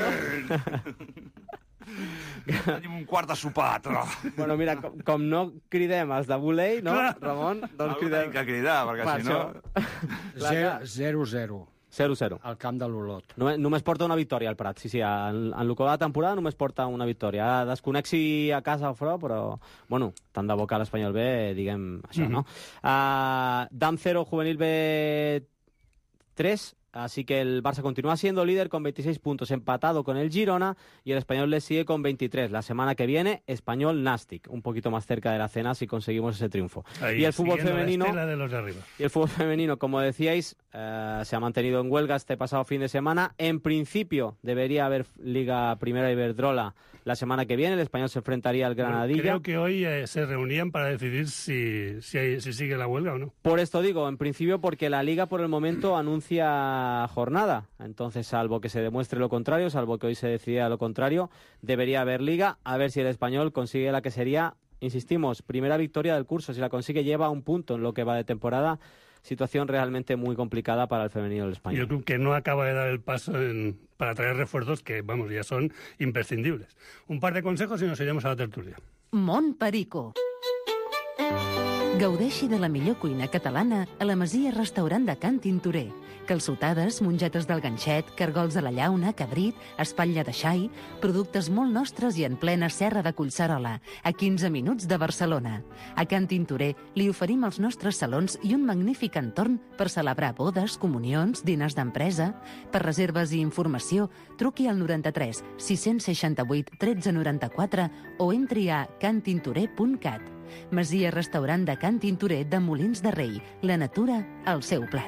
[SPEAKER 5] Tenim un quart de sopar, tro.
[SPEAKER 4] Bueno, mira, com, com no cridem els de Bulei, no,
[SPEAKER 2] Clar.
[SPEAKER 4] Ramon? Doncs
[SPEAKER 5] Algú
[SPEAKER 4] cridem...
[SPEAKER 5] tenim que cridar, perquè
[SPEAKER 4] Va,
[SPEAKER 5] si no...
[SPEAKER 4] això-
[SPEAKER 14] zero zero.
[SPEAKER 4] zero zero.
[SPEAKER 14] Al camp de l'Olot.
[SPEAKER 4] Només, només porta una victòria al Prat, sí, sí, en, en el que va de temporada només porta una victòria. Ara desconec si a casa o fora, però, bueno, tant de bo que l'Espanyol B, diguem això, no? Uh, Dam cero, Juvenil B tres, así que el Barça continúa siendo líder con veintiséis puntos, empatado con el Girona, y el Español le sigue con veintitrés. La semana que viene, Español Nastic, un poquito más cerca de la cena si conseguimos ese triunfo.
[SPEAKER 2] Ahí,
[SPEAKER 4] y el fútbol
[SPEAKER 2] siguiendo la
[SPEAKER 4] femenino...
[SPEAKER 2] estela de los de arriba.
[SPEAKER 4] Y el fútbol femenino, como decíais, eh, se ha mantenido en huelga este pasado fin de semana. En principio debería haber Liga Primera Iberdrola la semana que viene. El Español se enfrentaría al Granadilla.
[SPEAKER 2] Creo que hoy eh, se reunían para decidir si, si, hay- si sigue la huelga o no.
[SPEAKER 4] Por esto digo, en principio porque la Liga por el momento anuncia jornada. Entonces, salvo que se demuestre lo contrario, salvo que hoy se decida lo contrario, debería haber Liga. A ver si el Español consigue la que sería, insistimos, primera victoria del curso. Si la consigue, lleva un punto en lo que va de temporada. Situación realmente muy complicada para el femenino del
[SPEAKER 2] Y
[SPEAKER 4] Español.
[SPEAKER 2] el club que no acaba de dar el paso en- para traer refuerzos que, vamos, ya son imprescindibles. Un par de consejos y nos iremos a la tertulia.
[SPEAKER 12] Mont Perico. Gaudeixi de la millor cuina catalana a la Masia Restaurant de Can Tintorer. Calçotades, mongetes del ganxet, cargols de la llauna, cabrit, espatlla de xai, productes molt nostres i en plena serra de Collserola, a quinze minuts de Barcelona. A Can Tintorer li oferim els nostres salons i un magnífic entorn per celebrar bodes, comunions, diners d'empresa. Per reserves i informació, truqui al noranta-tres sis seixanta-vuit tretze noranta-quatre o entri a cantintorer punt cat. Masia Restaurant de Can Tintorer de Molins de Rei. La natura al seu plat.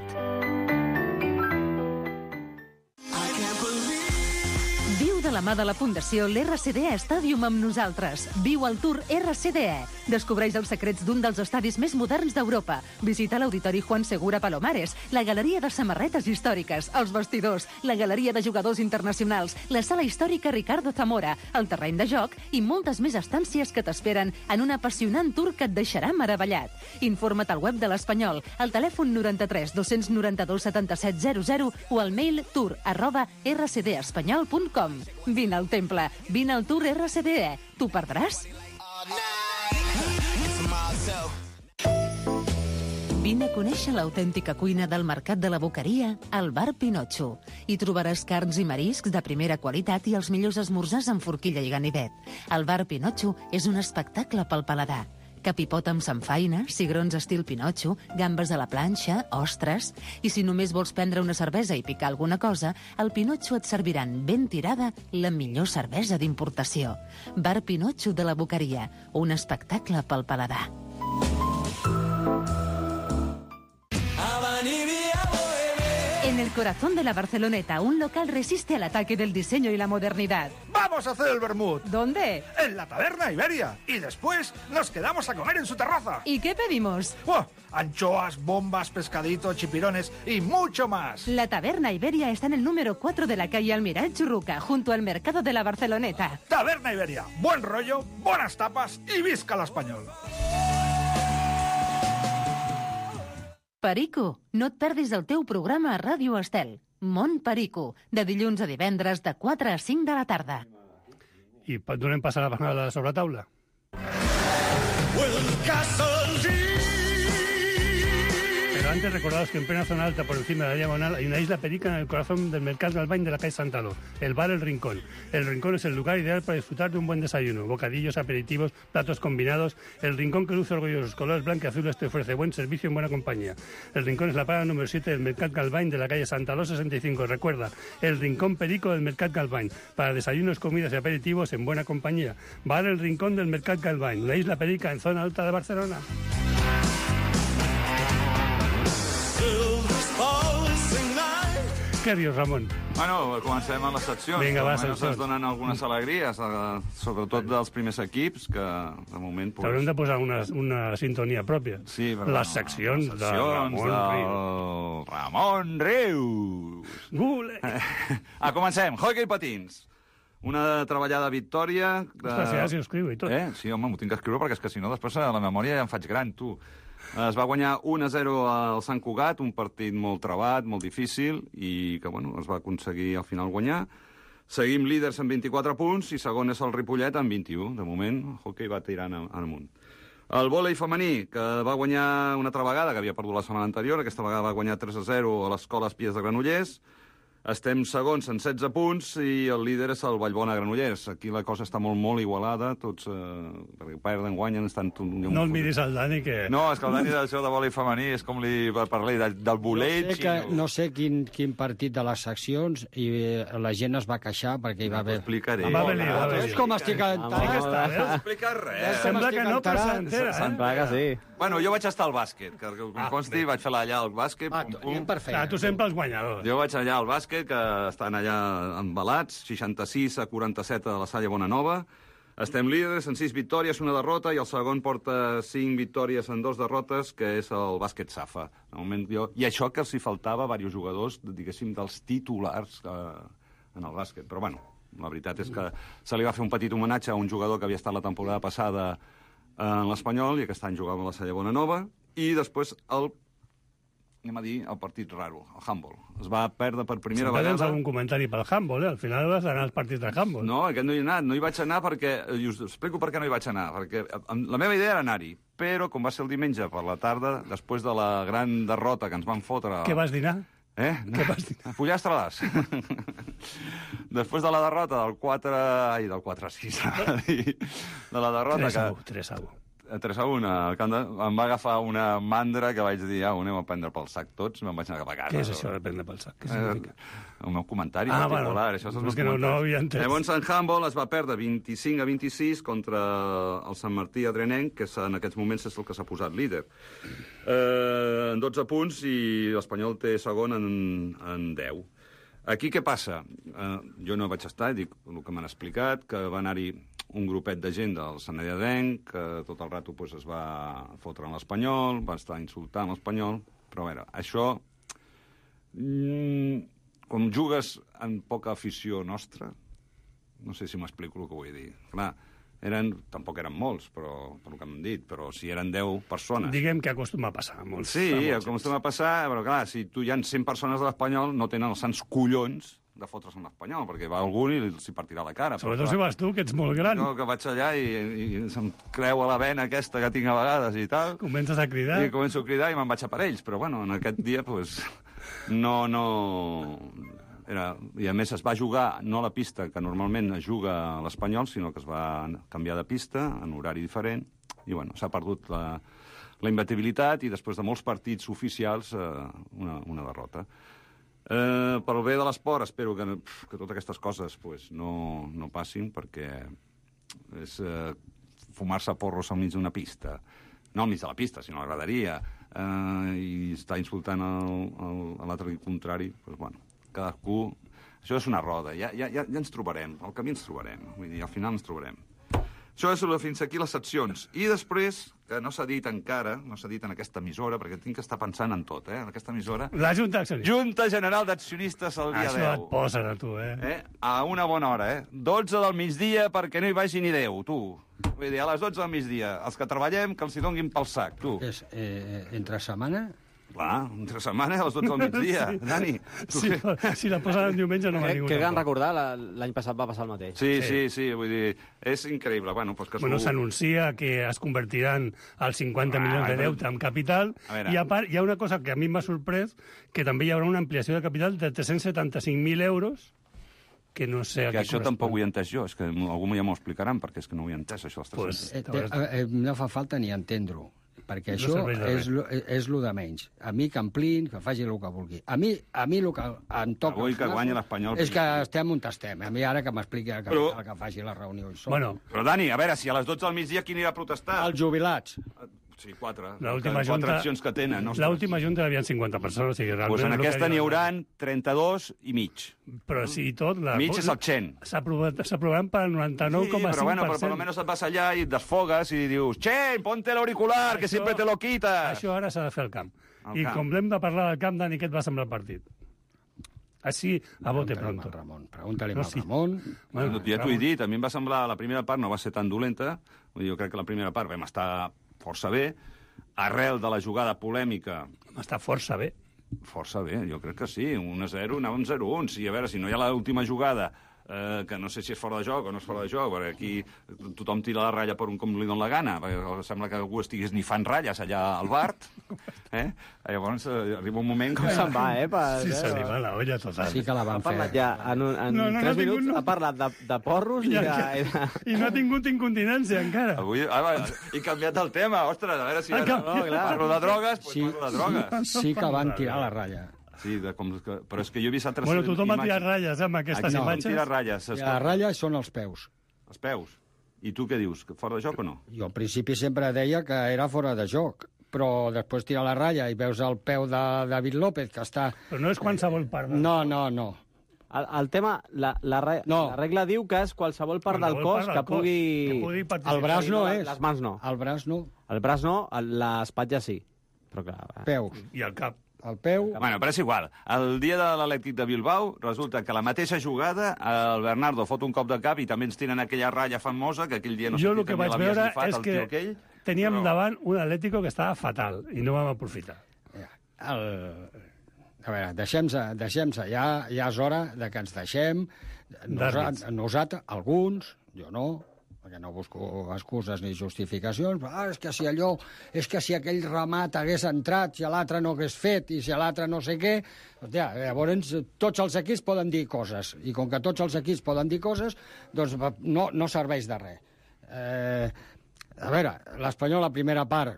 [SPEAKER 12] Viu de la mà de la Fundació l'R C D E Stadium amb nosaltres. Viu el Tour R C D E. Descobreix els secrets d'un dels estadis més moderns d'Europa. Visita l'Auditori Juan Segura Palomares, la galeria de samarretes històriques, els vestidors, la galeria de jugadors internacionals, la sala històrica Ricardo Zamora, el terreny de joc i moltes més estàncies que t'esperen en un apassionant tour que et deixarà meravellat. Informa't al web de l'Espanyol, al telèfon noranta-tres dos noranta-dos setanta-set zero zero o al mail tour arroba r c d espanyol punt com. Vine al temple, vine al Tour R C D E. T'ho perdràs? Vine a conèixer l'autèntica cuina del Mercat de la Boqueria al Bar Pinotxo. Hi trobaràs carns i mariscs de primera qualitat i els millors esmorzars amb forquilla i ganivet. El Bar Pinotxo és un espectacle pel paladar. Capipot amb samfaina, cigrons estil Pinotxo, gambes a la planxa, ostres... I si només vols prendre una cervesa i picar alguna cosa, al Pinotxo et serviran ben tirada la millor cervesa d'importació. Bar Pinotxo de la Boqueria, un espectacle pel paladar. En el corazón de la Barceloneta, un local resiste al ataque del diseño y la modernidad.
[SPEAKER 15] ¡Vamos a hacer el vermut!
[SPEAKER 12] ¿Dónde?
[SPEAKER 15] En la taberna Iberia. Y después nos quedamos a comer en su terraza.
[SPEAKER 12] ¿Y qué pedimos?
[SPEAKER 15] ¡Buah! Anchoas, bombas, pescadito, chipirones y mucho más.
[SPEAKER 12] La Taberna Iberia está en el número cuatro de la calle Almiral Churruca, junto al mercado de la Barceloneta.
[SPEAKER 15] Taberna Iberia. Buen rollo, buenas tapas y visca l'espanyol.
[SPEAKER 12] Perico, no et perdis el teu programa a Ràdio Estel. Mont Perico, de dilluns a divendres de quatre a cinc de la tarda.
[SPEAKER 2] I donem pas a la, a la sobretaula. Pero antes recordaos que en plena zona alta, por encima de la diagonal, hay una isla perica en el corazón del Mercat Galvany de la calle Santaló, el bar El Rincón. El Rincón es el lugar ideal para disfrutar de un buen desayuno, bocadillos, aperitivos, platos combinados. El Rincón, que luce orgullosos colores blanco y azules, te ofrece buen servicio en buena compañía. El Rincón es la parada número siete del Mercat Galvany de la calle Santaló sesenta y cinco. Recuerda, el Rincón perico del Mercat Galvany, para desayunos, comidas y aperitivos en buena compañía. Bar El Rincón del Mercat Galvany, la isla perica en zona alta de Barcelona. Què dius, Ramon?
[SPEAKER 5] Bueno, comencem amb les seccions.
[SPEAKER 2] Vinga, va,
[SPEAKER 5] seccions.
[SPEAKER 2] seccions.
[SPEAKER 5] Ens donen algunes alegries, eh, sobretot dels primers equips, que de moment... Pues...
[SPEAKER 2] T'haurem de posar una, una sintonia pròpia.
[SPEAKER 5] Sí, però...
[SPEAKER 2] Les seccions,
[SPEAKER 5] les
[SPEAKER 2] de
[SPEAKER 5] seccions
[SPEAKER 2] Ramon
[SPEAKER 5] del
[SPEAKER 2] Rius.
[SPEAKER 5] Ramon Rius.
[SPEAKER 2] Gule!
[SPEAKER 5] Ah, comencem. Hockey patins. Una treballada victòria... De...
[SPEAKER 2] Ostres, ja s'hi escriu i tot.
[SPEAKER 5] Eh? Sí, home, m'ho tinc que escriure perquè és que si no després a la memòria ja em faig gran, tu. Es va guanyar un a zero al Sant Cugat, un partit molt trebat, molt difícil, i que bueno, es va aconseguir al final guanyar. Seguim líders amb vint-i-quatre punts i segon és el Ripollet amb vint-i-un. De moment, el hoquei va tirant amunt. El vòlei femení, que va guanyar una altra vegada, que havia perdut la setmana anterior, aquesta vegada va guanyar tres a zero a l'Escola Espies de Granollers. Estem segons en setze punts i el líder és el Vallbona Granollers. Aquí la cosa està molt, molt igualada, tots eh, perquè perden, guanyen, estan...
[SPEAKER 2] No el miris al Dani, que...
[SPEAKER 5] No, és que el Dani d'això de vòlei femení és com li parlé, del, del voleig...
[SPEAKER 14] No sé, que, no sé quin, quin partit de les seccions i la gent es va queixar perquè hi va haver...
[SPEAKER 5] Explicaré.
[SPEAKER 2] Va venir, va venir.
[SPEAKER 14] És com estic enterat.
[SPEAKER 5] No explicar res.
[SPEAKER 2] Sembla que no, però s'entera.
[SPEAKER 4] Sembla que sí.
[SPEAKER 5] Bueno, jo vaig estar al bàsquet, que com
[SPEAKER 2] Ah,
[SPEAKER 5] consti, vaig fer allà al bàsquet.
[SPEAKER 14] Ah,
[SPEAKER 5] pum, pum.
[SPEAKER 14] perfecte.
[SPEAKER 2] Ah, tu sempre els guanyadors.
[SPEAKER 5] Jo vaig allà al bàsquet, que estan allà embalats, seixanta-sis a quaranta-set a la Salle Bonanova. Estem líders en sis victòries, una derrota, i el segon porta cinc victòries en dos derrotes, que és el bàsquet Safa. De moment, jo... I això que els hi faltava diversos jugadors, diguéssim, dels titulars eh, en el bàsquet. Però, bueno, la veritat és que se li va fer un petit homenatge a un jugador que havia estat la temporada passada en l'Espanyol, i aquest any jugava a la Salle Bonanova, i després el, anem a dir, el partit raro, el handball. Es va perdre per primera
[SPEAKER 2] Sempre
[SPEAKER 5] vegada...
[SPEAKER 2] tens algun comentari pel handball, eh? Al final vas anar als partits de handball.
[SPEAKER 5] No, aquest no hi he anat, no hi vaig anar perquè... I us explico per què no hi vaig anar, perquè la meva idea era anar-hi, però com va ser el diumenge per la tarda, després de la gran derrota que ens van fotre...
[SPEAKER 2] Què vas dinar?
[SPEAKER 5] Eh?
[SPEAKER 2] Què vas dinar?
[SPEAKER 5] Pollastres. Després de la derrota del quatre... Ai, del quatre a sis, de la derrota...
[SPEAKER 2] tres a u,
[SPEAKER 5] que...
[SPEAKER 2] tres a u.
[SPEAKER 5] tres a u, al camp de... em va agafar una mandra que vaig dir, au, anem a prendre pel sac tots, i me'n vaig anar cap a casa.
[SPEAKER 2] Què és això de prendre pel sac? Què significa?
[SPEAKER 5] Eh, el meu comentari
[SPEAKER 2] ah,
[SPEAKER 5] particular.
[SPEAKER 2] Bueno,
[SPEAKER 5] això és,
[SPEAKER 2] és que no, no havia entès.
[SPEAKER 5] Llavors, en handball es va perdre vint-i-cinc a vint-i-sis contra el Sant Martí Adrenenc, que en aquests moments és el que s'ha posat líder. Eh, en dotze punts, i l'Espanyol té segon en, en deu. Aquí què passa? Eh, jo no vaig estar, dic el que m'han explicat, que va anar-hi un grupet de gent del Sant Martí, que tot el rato pues, es va fotre en l'Espanyol, va estar insultant l'Espanyol, però a veure, això... Mm, com jugues en poca afició nostra, no sé si m'explico el que vull dir. Clar, eren, tampoc eren molts, però, per el que m'han dit, però si eren deu persones...
[SPEAKER 2] Diguem que acostuma a passar. Molts,
[SPEAKER 5] sí,
[SPEAKER 2] a
[SPEAKER 5] acostuma a passar, però clar, si tu hi ha cent persones de l'Espanyol, no tenen els sants collons de fotre's amb l'Espanyol, perquè va algú i s'hi partirà la cara.
[SPEAKER 2] Sobretot si vas tu, que ets molt gran.
[SPEAKER 5] No, que vaig allà i, i, i se'm creu a la vena aquesta que tinc a vegades i tal.
[SPEAKER 2] Comences a cridar.
[SPEAKER 5] I començo a cridar i me'n vaig a per ells, però bueno, en aquest dia, pues, no, no... Era... I a més es va jugar no a la pista que normalment es juga a l'Espanyol, sinó que es va canviar de pista en horari diferent, i bueno, s'ha perdut la, la imbatibilitat i després de molts partits oficials eh, una, una derrota. Eh, pel bé de l'esport espero que, que totes aquestes coses pues, no, no passin, perquè és eh, fumar-se porros al mig d'una pista, no al mig de la pista, sinó a la graderia, eh, i estar insultant l'altre contrari, pues, bueno, cadascú... Això és una roda, ja, ja, ja, ja ens trobarem, al camí ens trobarem, vull dir, al final ens trobarem. Això és fins aquí les seccions. I després, que no s'ha dit encara, no s'ha dit en aquesta emissora, perquè tinc que estar pensant en tot, eh, en aquesta emissora...
[SPEAKER 2] La Junta d'Accionistes.
[SPEAKER 5] Junta General d'Accionistes el dia
[SPEAKER 2] Això
[SPEAKER 5] deu.
[SPEAKER 2] et posen a tu, eh?
[SPEAKER 5] eh? A una bona hora, eh? dotze del migdia perquè no hi vagi ni Déu, tu. Vull dir, a les dotze del migdia, els que treballem, que els hi donguin pel sac, tu.
[SPEAKER 14] És eh, entre setmana...
[SPEAKER 5] Clar, entre setmana a les dotze del migdia.
[SPEAKER 2] Sí.
[SPEAKER 5] Dani. Tu
[SPEAKER 2] Sí,
[SPEAKER 5] què?
[SPEAKER 2] si la posen en diumenge no va
[SPEAKER 4] Crec
[SPEAKER 2] ningú.
[SPEAKER 4] que cal
[SPEAKER 2] tampoc.
[SPEAKER 4] recordar, la- l'any passat va passar el mateix.
[SPEAKER 5] Sí, sí, sí, vull dir, és increïble. Bueno, pues que
[SPEAKER 2] Bueno,
[SPEAKER 5] segur-
[SPEAKER 2] s'anuncia que es convertiran als cinquanta milions de
[SPEAKER 5] però-
[SPEAKER 2] deute en capital,
[SPEAKER 5] A veure.
[SPEAKER 2] i a part hi ha una cosa que a mi m'ha sorprès, que també hi haurà una ampliació de capital de tres-cents setanta-cinc mil euros, que no sé a
[SPEAKER 5] que
[SPEAKER 2] què
[SPEAKER 5] això
[SPEAKER 2] correspon.
[SPEAKER 5] tampoc ho he entès jo, és que algú ja m'ho explicaran, perquè és que no ho he entès, això.
[SPEAKER 2] Pues,
[SPEAKER 14] Eh, té, eh, no fa falta ni entendre-ho, perquè
[SPEAKER 2] No
[SPEAKER 14] això
[SPEAKER 2] serveix de
[SPEAKER 14] és, lo- és lo de menys. A mi que amplin, que faci el que vulgui. A mi, a mi el que em toca...
[SPEAKER 5] Avui
[SPEAKER 14] els
[SPEAKER 5] que
[SPEAKER 14] nassos
[SPEAKER 5] guanya l'Espanyol.
[SPEAKER 14] És que estem on estem. A mi ara que m'expliqui el
[SPEAKER 5] Però-
[SPEAKER 14] capital que faci la reunió. I
[SPEAKER 2] Bueno.
[SPEAKER 5] Però, Dani, a veure, si a les dotze del migdia qui anirà a protestar?
[SPEAKER 14] Els jubilats.
[SPEAKER 5] Sí, quatre.
[SPEAKER 2] L'última
[SPEAKER 5] quatre
[SPEAKER 2] junta,
[SPEAKER 5] accions que tenen. No?
[SPEAKER 2] l'última junta hi havia cinquanta persones. O sigui, realment
[SPEAKER 5] Pues en
[SPEAKER 2] el que
[SPEAKER 5] aquesta n'hi
[SPEAKER 2] diuen-
[SPEAKER 5] hauran trenta-dos i mig.
[SPEAKER 2] Però sí, tot... La,
[SPEAKER 5] Mig és el cent.
[SPEAKER 2] S'aprovat- S'aprovaran per al noranta-nou coma
[SPEAKER 5] Sí,
[SPEAKER 2] cinc
[SPEAKER 5] però
[SPEAKER 2] per
[SPEAKER 5] bueno, però
[SPEAKER 2] cent.
[SPEAKER 5] per lo menos et vas allà i et desfogues i dius «Chen, ponte l'auricular, que
[SPEAKER 2] Això-
[SPEAKER 5] siempre te lo quitas».
[SPEAKER 2] Això ara s'ha de fer al camp.
[SPEAKER 5] Al
[SPEAKER 2] I
[SPEAKER 5] camp.
[SPEAKER 2] com l'hem de parlar al camp, Dani, què et va semblar el partit? Així, a bote
[SPEAKER 14] Pregunta-li
[SPEAKER 2] pronto.
[SPEAKER 14] al Ramon. Pregunta-li
[SPEAKER 2] No,
[SPEAKER 14] al
[SPEAKER 2] sí.
[SPEAKER 14] Ramon.
[SPEAKER 5] Bueno, ja t'ho he dit, a mi em va semblar la primera part no va ser tan dolenta, vull dir, jo crec que la primera part vam estar força bé, arrel de la jugada polèmica...
[SPEAKER 2] Vam estar força bé.
[SPEAKER 5] Força bé, jo crec que sí, un a zero, anàvem zero a un, sí, a veure, si no hi ha l'última jugada, eh, que no sé si és fora de joc o no és fora de joc, perquè aquí tothom tira la ratlla per un com li dona la gana, perquè sembla que algú estigués ni fan ratlles allà al Bart, eh? Llavors eh, arriba un moment...
[SPEAKER 4] Com se'n va, eh? Per,
[SPEAKER 2] Sí,
[SPEAKER 4] eh?
[SPEAKER 2] se li va la olla total.
[SPEAKER 14] Sí que la
[SPEAKER 4] Ha
[SPEAKER 14] van fer.
[SPEAKER 4] parlat ja, en, un, en
[SPEAKER 2] No, no, no
[SPEAKER 4] tres
[SPEAKER 2] ha tingut,
[SPEAKER 4] minuts,
[SPEAKER 2] no.
[SPEAKER 4] ha parlat de, de porros i
[SPEAKER 2] I,
[SPEAKER 4] de...
[SPEAKER 2] encara-
[SPEAKER 4] i de...
[SPEAKER 2] I no ha tingut incontinència, encara.
[SPEAKER 5] Avui ah, va, he canviat el tema, ostres, a veure si
[SPEAKER 2] Ha
[SPEAKER 5] ara
[SPEAKER 2] canviat.
[SPEAKER 5] no, clar, parlo de drogues, doncs
[SPEAKER 14] Sí,
[SPEAKER 5] parlo de drogues.
[SPEAKER 14] sí que van tirar la ratlla.
[SPEAKER 5] Sí, de com que, però és que jo he vist altres
[SPEAKER 2] Bueno, tothom ha
[SPEAKER 5] imatges.
[SPEAKER 2] tirat ratlles amb aquestes
[SPEAKER 5] Aquí no,
[SPEAKER 2] imatges.
[SPEAKER 5] tira ratlles.
[SPEAKER 14] I la ratlla són els peus.
[SPEAKER 5] Els peus. I tu què dius? Que fora de joc o no?
[SPEAKER 14] Jo al principi sempre deia que era fora de joc, però després tira la ratlla i veus el peu de David López, que està...
[SPEAKER 2] Però no és qualsevol part. de-
[SPEAKER 14] No, no, no.
[SPEAKER 4] El, el tema, la, la, re,
[SPEAKER 14] No.
[SPEAKER 4] la regla diu que és qualsevol part del
[SPEAKER 2] Qualsevol
[SPEAKER 4] cos
[SPEAKER 2] part
[SPEAKER 4] que
[SPEAKER 2] del cos
[SPEAKER 4] pugui...
[SPEAKER 2] que pugui participar.
[SPEAKER 14] El braç no és.
[SPEAKER 4] Les mans no.
[SPEAKER 14] El braç no.
[SPEAKER 4] El braç no, el- l'espatlla sí. Però clar... eh.
[SPEAKER 14] Peus.
[SPEAKER 2] I el cap.
[SPEAKER 14] El peu...
[SPEAKER 5] Bueno, però és igual. El dia de l'Atlètic de Bilbao resulta que la mateixa jugada el Bernardo fot un cop de cap i també ens tiren aquella ratlla famosa que aquell dia no sé
[SPEAKER 2] Jo
[SPEAKER 5] qui
[SPEAKER 2] el que
[SPEAKER 5] també
[SPEAKER 2] vaig
[SPEAKER 5] l'havia
[SPEAKER 2] veure
[SPEAKER 5] esnifat,
[SPEAKER 2] és
[SPEAKER 5] el
[SPEAKER 2] que
[SPEAKER 5] tio aquell.
[SPEAKER 2] teníem
[SPEAKER 5] però-
[SPEAKER 2] davant un Atlético que estava fatal i no vam aprofitar.
[SPEAKER 14] El... A veure, deixem-se, deixem-se. Ja, ja és hora de que ens deixem.
[SPEAKER 2] D'àrbits.
[SPEAKER 14] Nosaltres, nosaltres, alguns, jo no, perquè no busco excuses ni justificacions, però, ah, és que si allò, és que si aquell ramat hagués entrat, si l'altre no hagués fet, i si l'altre no sé què... Hòstia, llavors, tots els equips poden dir coses, i com que tots els equips poden dir coses, doncs no, no serveix de res. Eh, a veure, l'Espanyol, la primera part,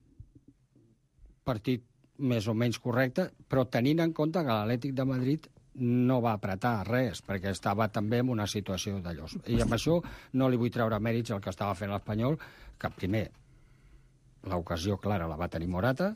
[SPEAKER 14] partit més o menys correcte, però tenint en compte que l'Atlètic de Madrid no va apretar res, perquè estava també en una situació d'allò. I amb això no li vull treure mèrits al que estava fent l'Espanyol, que primer l'ocasió clara la va tenir Morata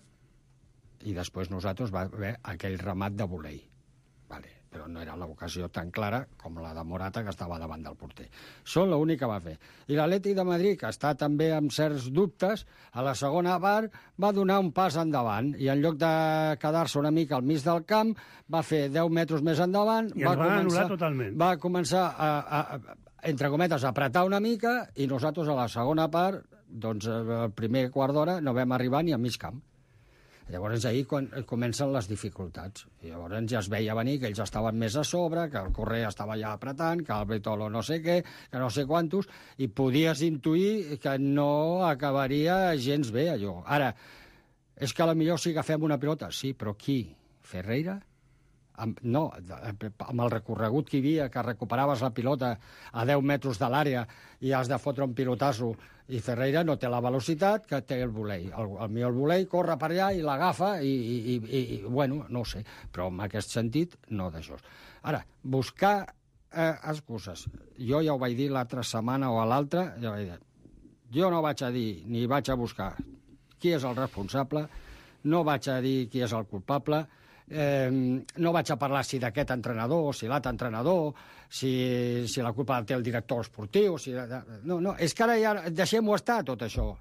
[SPEAKER 14] i després nosaltres va haver aquell ramat de volei. Vale, però no era l'ocasió tan clara com la de Morata, que estava davant del porter. Són l'únic que va fer. I l'Atlètic de Madrid, que està també amb certs dubtes, a la segona part va donar un pas endavant i en lloc de quedar-se una mica al mig del camp va fer deu metres més endavant,
[SPEAKER 2] I
[SPEAKER 14] va
[SPEAKER 2] ens van
[SPEAKER 14] començar,
[SPEAKER 2] anul·lar totalment.
[SPEAKER 14] va començar a, a, a, entre cometes, a apretar una mica i nosaltres a la segona part, doncs el primer quart d'hora no vam arribar ni a mig camp. Llavors ahir quan comencen les dificultats. I llavors ja es veia venir que ells estaven més a sobre, que el Correa estava ja apretant, que el Bretolo no sé què, que no sé quantos, i podies intuir que no acabaria gens bé allò. Ara, és que potser sí que fem una pilota. Sí, però qui? Ferreira? Amb, no, amb el recorregut que hi havia, que recuperaves la pilota a deu metres de l'àrea i has de fotre un pilotasso, i Ferreira no té la velocitat que té el volei. El, el millor volei corre per allà i l'agafa i, i, i, i, bueno, no ho sé, però en aquest sentit no d'això. Ara, buscar eh, excuses. Jo ja ho vaig dir l'altra setmana o a l'altra, ja vaig dir, jo no vaig a dir ni vaig a buscar qui és el responsable, no vaig a dir qui és el culpable, Eh, no vaig a parlar si d'aquest entrenador, si l'altre entrenador, si, si la culpa la té el director esportiu, si... No, no, és que ara ja deixem-ho estar, tot això.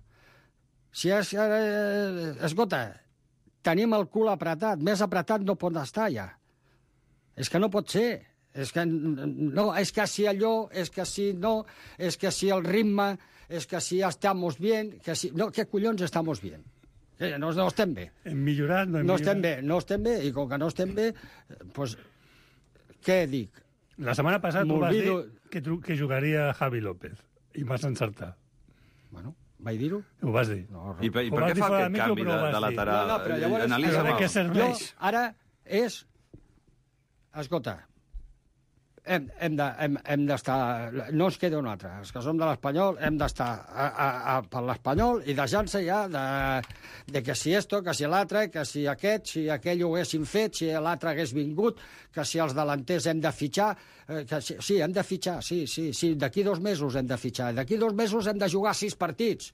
[SPEAKER 14] Si és... Eh, escolta, tenim el cul apretat, més apretat no pot estar ja. És que no pot ser. És que no, és que si allò, és que si no, és que si el ritme, és que si estamos bien, que si... No, què collons estamos bien? No, no estem bé.
[SPEAKER 2] Hem millorat, no hem
[SPEAKER 14] no
[SPEAKER 2] millorat.
[SPEAKER 14] estem bé, no estem bé, i com que no estem bé, doncs, què dic?
[SPEAKER 2] La setmana passada tu vas dir
[SPEAKER 14] M'olvido...
[SPEAKER 2] que, tu, que jugaria Javi López, i vas encertar.
[SPEAKER 14] Bueno, vaig dir-ho?
[SPEAKER 2] Ho vas dir.
[SPEAKER 14] No,
[SPEAKER 5] I, per, i per què fa aquest
[SPEAKER 2] micro,
[SPEAKER 5] canvi de, de lateral?
[SPEAKER 14] No, no, però llavors...
[SPEAKER 5] Analitza
[SPEAKER 2] però de què serveix?
[SPEAKER 14] Jo, ara és... Escolta, hem, hem de- hem, hem d'estar... No ens queda un altre. Els que som de l'Espanyol hem d'estar a, a, a, per l'Espanyol i deixant-se ja de, de que si esto, que si l'altre, que si aquest, si aquell ho haguessin fet, si l'altre hagués vingut, que si els delanters hem de fitxar... Eh, que si, sí, hem de fitxar, sí, sí, sí. D'aquí dos mesos hem de fitxar. D'aquí dos mesos hem de jugar sis partits.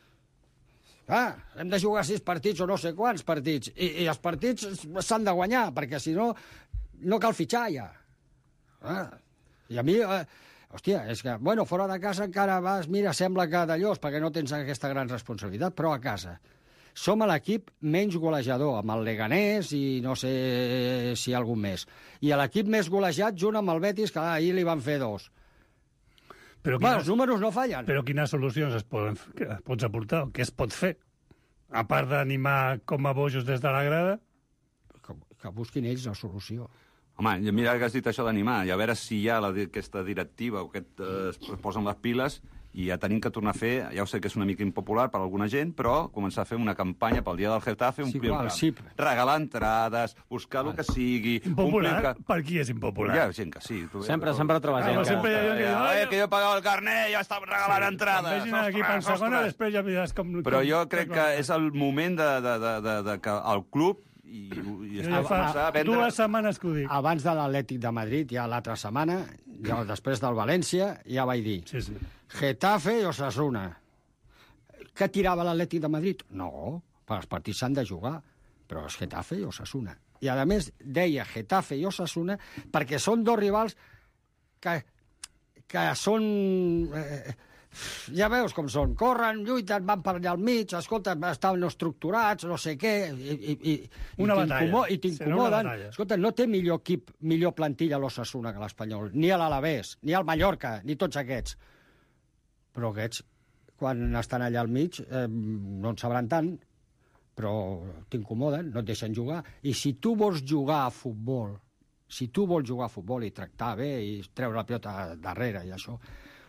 [SPEAKER 14] Ah, hem de jugar sis partits o no sé quants partits. I, i els partits s'han de guanyar, perquè si no, no cal fitxar ja. Ah, i a mi, eh, hòstia, és que, bueno, fora de casa encara vas, mira, sembla que d'allò, perquè no tens aquesta gran responsabilitat, però a casa som l'equip menys golejador, amb el Leganés i no sé si algun més. I l'equip més golejat junt amb el Betis, que ahir li van fer dos.
[SPEAKER 2] Però
[SPEAKER 14] Bueno,
[SPEAKER 2] quines,
[SPEAKER 14] els números no fallen.
[SPEAKER 2] però quines solucions es poden, que es pots aportar? Què es pot fer? A part d'animar com a bojos des de la grada?
[SPEAKER 14] Que, que busquin ells la solució.
[SPEAKER 5] Home, mira que has dit això d'animar, i a veure si hi ha la, aquesta directiva o aquest, eh, es posen les piles i ja tenim que tornar a fer, ja ho sé que és una mica impopular per a alguna gent, però començar a fer una campanya pel dia del Getafe, omplir
[SPEAKER 14] igual,
[SPEAKER 5] el camp,
[SPEAKER 14] sí.
[SPEAKER 5] regalar entrades, buscar el que sigui...
[SPEAKER 2] Impopular?
[SPEAKER 5] omplir el camp.
[SPEAKER 2] Per qui és impopular?
[SPEAKER 5] Hi ha gent que sí. Tu,
[SPEAKER 4] Sempre, sempre trobes gent.
[SPEAKER 2] Ah,
[SPEAKER 4] que-
[SPEAKER 2] sempre hi ha gent que diu,
[SPEAKER 5] Eh, que jo pagava el carnet i ja estava regalant
[SPEAKER 2] Quan
[SPEAKER 5] entrades.
[SPEAKER 2] vegin l'equip en
[SPEAKER 5] Ostres,
[SPEAKER 2] segona,
[SPEAKER 5] ostres.
[SPEAKER 2] després ja diràs com...
[SPEAKER 5] Però
[SPEAKER 2] com-
[SPEAKER 5] jo crec que és el moment de, de, de, de, de que el club i, i
[SPEAKER 2] Jo ja fa
[SPEAKER 5] a vendre...
[SPEAKER 2] dues setmanes que ho dic.
[SPEAKER 14] Abans de l'Atlètic de Madrid, ja l'altra setmana, jo després del València, ja vaig dir
[SPEAKER 2] Sí, sí.
[SPEAKER 14] Getafe i Osasuna. Què tirava l'Atlètic de Madrid? No, per els partits s'han de jugar, però és Getafe i Osasuna. I, a més, deia Getafe i Osasuna perquè són dos rivals que, que són... Eh, ja veus com són. Corren, lluiten, van per allà al mig, escolta, estan estructurats, no sé què, i, i, i,
[SPEAKER 2] Una
[SPEAKER 14] i
[SPEAKER 2] batalla.
[SPEAKER 14] t'incomo- i
[SPEAKER 2] Serà una
[SPEAKER 14] t'incomoden.
[SPEAKER 2] batalla.
[SPEAKER 14] Escolta, no té millor equip, millor plantilla l'Osasuna que l'Espanyol, ni a l'Alavés, ni al Mallorca, ni tots aquests. Però aquests, quan estan allà al mig, eh, no en sabran tant, però t'incomoden, no et deixen jugar. I si tu vols jugar a futbol, si tu vols jugar a futbol i tractar bé i treure la pilota darrere i això,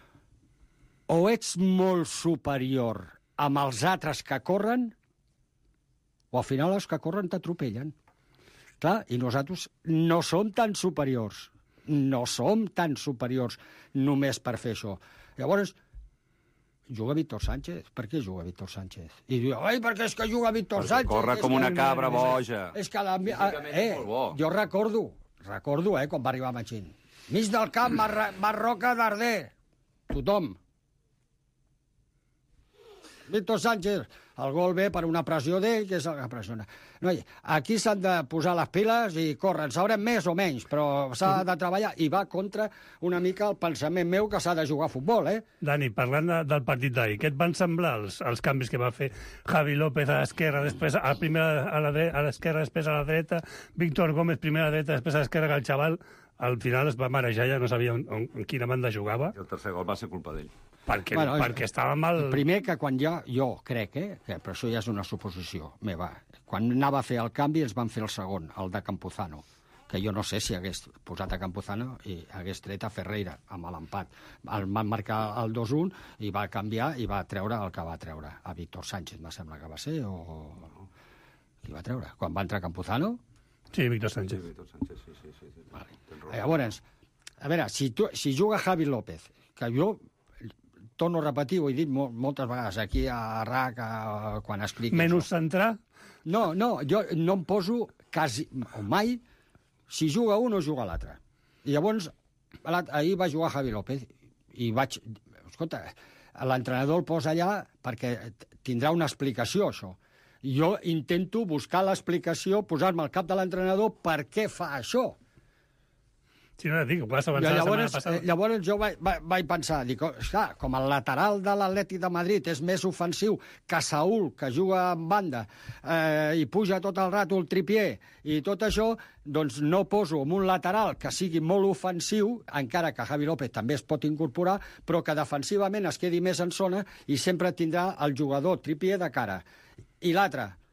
[SPEAKER 14] o ets molt superior amb els altres que corren, o al final els que corren t'atropellen. Clar, i nosaltres no som tan superiors, no som tan superiors només per fer això. Llavors, juga Víctor Sánchez. Per què juga Víctor Sánchez? I diu, ai, perquè és que juga Víctor
[SPEAKER 5] Perquè
[SPEAKER 14] Sánchez.
[SPEAKER 5] corre
[SPEAKER 14] és
[SPEAKER 5] com
[SPEAKER 14] que-
[SPEAKER 5] una cabra boja.
[SPEAKER 14] És que la...
[SPEAKER 5] Físicament
[SPEAKER 14] eh,
[SPEAKER 5] és molt bo.
[SPEAKER 14] jo recordo, recordo, eh, quan va arribar Machín. Mig del camp, Marra, Marroca Darder. Tothom. Víctor Sánchez, el gol ve per una pressió d'ell, que és el que pressiona. No, aquí s'han de posar les piles i córrer. En sabrem més o menys, però s'ha de treballar. I va contra una mica el pensament meu que s'ha de jugar a futbol, eh?
[SPEAKER 2] Dani, parlant de, del partit d'ahir, què et van semblar els, els canvis que va fer Javi López a l'esquerra, després a, primera, a la dre- a l'esquerra, després a la dreta, Víctor Gómez primera a la dreta, després a l'esquerra, que el xaval al final es va marejar, ja no sabia on, on, en quina banda jugava,
[SPEAKER 5] I el tercer gol va ser culpa d'ell.
[SPEAKER 2] perquè,
[SPEAKER 14] Bueno,
[SPEAKER 2] bueno, perquè estava mal...
[SPEAKER 14] Primer que quan ja, jo crec, eh, que, però això ja és una suposició meva, quan anava a fer el canvi ens van fer el segon, el de Campuzano, que jo no sé si hagués posat a Campuzano i hagués tret a Ferreira amb l'empat. El van marcar el dos un i va canviar i va treure el que va treure. A Víctor Sánchez, me sembla que va ser, o... Qui va treure? Quan va entrar Campuzano?
[SPEAKER 2] Sí, Víctor Sánchez.
[SPEAKER 5] Sí, Víctor Sánchez, sí, sí, sí. sí.
[SPEAKER 14] Vale. Llavors, a veure, si, tu, si juga Javi López, que jo torno a repetir, ho he dit mol, moltes vegades aquí a R A C, a, quan expliqui
[SPEAKER 2] Menys
[SPEAKER 14] això.
[SPEAKER 2] centrar?
[SPEAKER 14] No, no, jo no em poso quasi, o mai, si juga un o juga l'altre. I llavors, l'altre- ahir va jugar Javi López i vaig... Escolta, l'entrenador el posa allà perquè tindrà una explicació, això. Jo intento buscar l'explicació, posar-me al cap de l'entrenador per què fa això.
[SPEAKER 2] Sí, no, dic, ho vas avançar la setmana
[SPEAKER 14] Llavors,
[SPEAKER 2] passada.
[SPEAKER 14] eh, llavors jo vaig, vaig, vaig pensar, dic, oh, esclar, com el lateral de l'Atlètic de Madrid és més ofensiu que Saúl, que juga en banda, eh, i puja tot el rato el tripier, i tot això, doncs no poso en un lateral que sigui molt ofensiu, encara que Javi López també es pot incorporar, però que defensivament es quedi més en zona i sempre tindrà el jugador tripier de cara. I l'altre,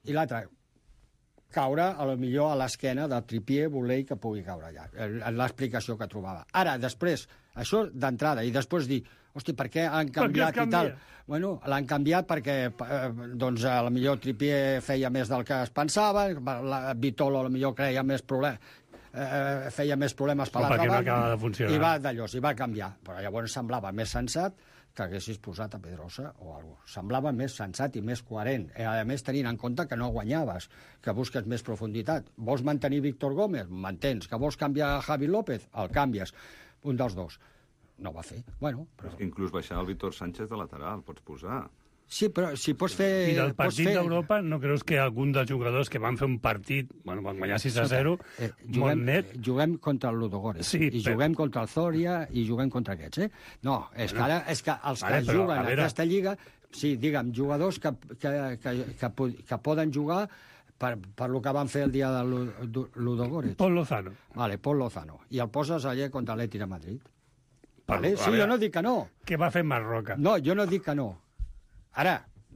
[SPEAKER 14] I l'altre, caure, a lo millor, a l'esquena de Trippier, voler que pugui caure allà. L'explicació que trobava. Ara, després, això d'entrada, i després dir, hosti, per què han canviat i tal? Bueno, l'han canviat perquè, eh, doncs, a lo millor Trippier feia més del que es pensava, la Vitolo a lo millor creia més problemes, eh, feia més problemes per l'altra banda.
[SPEAKER 2] No acaba de funcionar.
[SPEAKER 14] I va d'allò, i va canviar. Però llavors semblava més sensat que haguessis posat a Pedrosa o alguna cosa. Semblava més sensat i més coherent. I, a més, tenint en compte que no guanyaves, que busques més profunditat. Vols mantenir Víctor Gómez? Mantens. Que vols canviar a Javi López? El canvies. Un dels dos. No va fer. Bueno,
[SPEAKER 5] però... Inclús baixar el Víctor Sánchez de lateral, pots posar.
[SPEAKER 14] Sí, però si pots fer...
[SPEAKER 2] I del partit
[SPEAKER 14] fer...
[SPEAKER 2] d'Europa, no creus que algun dels jugadors que van fer un partit, bueno, van guanyar sis a zero,
[SPEAKER 14] eh,
[SPEAKER 2] juguem,
[SPEAKER 14] molt
[SPEAKER 2] net...
[SPEAKER 14] Juguem contra el Ludogorets,
[SPEAKER 2] sí,
[SPEAKER 14] i
[SPEAKER 2] però...
[SPEAKER 14] juguem contra el Zoria, i juguem contra aquests, eh? No, és que ara és que els
[SPEAKER 2] vale,
[SPEAKER 14] que
[SPEAKER 2] però,
[SPEAKER 14] juguen a
[SPEAKER 2] veure...
[SPEAKER 14] aquesta lliga, sí, digue'm, jugadors que, que, que, que, que poden jugar per, per lo que van fer el dia de Ludogorets.
[SPEAKER 2] Pol Lozano.
[SPEAKER 14] Vale, Pol Lozano. I el poses allà contra l'Atlètic de Madrid.
[SPEAKER 2] Per,
[SPEAKER 14] vale? Sí, jo no dic que no.
[SPEAKER 2] Què va fer Marroca?
[SPEAKER 14] No, jo no dic que no. Ara,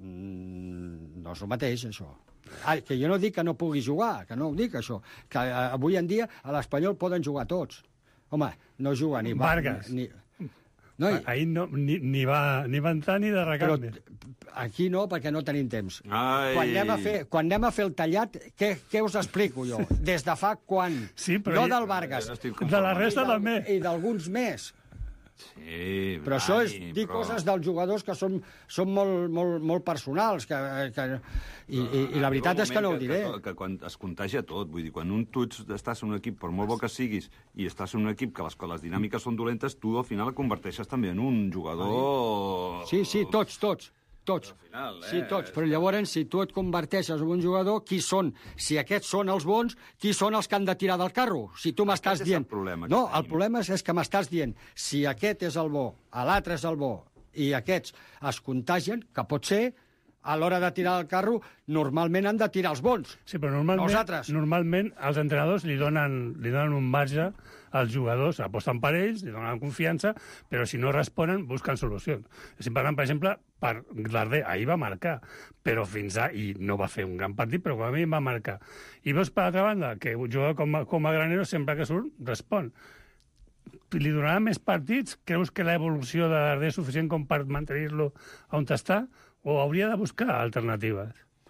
[SPEAKER 14] no és el mateix, això. Ah, que jo no dic que no pugui jugar, que no ho dic, això. Que eh, avui en dia a l'Espanyol poden jugar tots. Home, no juga ni...
[SPEAKER 2] Vargas.
[SPEAKER 14] Ni, no, i...
[SPEAKER 2] Ahir no, ni, ni, va, ni va entrar ni de recanvi.
[SPEAKER 14] Aquí no, perquè no tenim temps.
[SPEAKER 5] Ai.
[SPEAKER 14] Quan anem, a fer, quan anem a fer el tallat, què, què us explico jo? Des de fa quan?
[SPEAKER 2] Sí, però
[SPEAKER 14] no
[SPEAKER 2] hi...
[SPEAKER 14] del Vargas.
[SPEAKER 2] De la resta
[SPEAKER 14] I
[SPEAKER 2] també.
[SPEAKER 14] I d'alguns més.
[SPEAKER 5] Sí,
[SPEAKER 14] però això és
[SPEAKER 5] ai,
[SPEAKER 14] dir
[SPEAKER 5] però...
[SPEAKER 14] coses dels jugadors que són, són molt, molt, molt personals, que, que, i, i, i la veritat és que no ho diré.
[SPEAKER 5] Que, que, que quan es contagia tot, vull dir, quan un, tu estàs en un equip, per molt bo que siguis, i estàs en un equip que les, que les dinàmiques són dolentes, tu al final et converteixes també en un jugador...
[SPEAKER 14] Sí, sí, tots, tots. Tots.
[SPEAKER 5] Final, eh?
[SPEAKER 14] Sí, tots. Però llavors, si tu et converteixes en un jugador, qui són? Si aquests són els bons, qui són els que han de tirar del carro? Si tu m'estàs dient...
[SPEAKER 5] El problema,
[SPEAKER 14] no, el problema és, és que m'estàs dient, si aquest és el bo, l'altre és el bo, i aquests es contagien, que pot ser, a l'hora de tirar el carro, normalment han de tirar els bons.
[SPEAKER 2] Sí, però normalment,
[SPEAKER 14] Nosaltres.
[SPEAKER 2] normalment els entrenadors li donen, li donen un marge als jugadors, aposten per ells, li donen confiança, però si no responen, busquen solucions. Estic parlant, per exemple, per Darder. Ahir va marcar, però fins a... I no va fer un gran partit, però com a mi va marcar. I veus, per l'altra banda, que un jugador com, com a Granero, sempre que surt, respon. Li donarà més partits? Creus que l'evolució de Darder és suficient com per mantenir-lo on està? O hauria de buscar alternatives?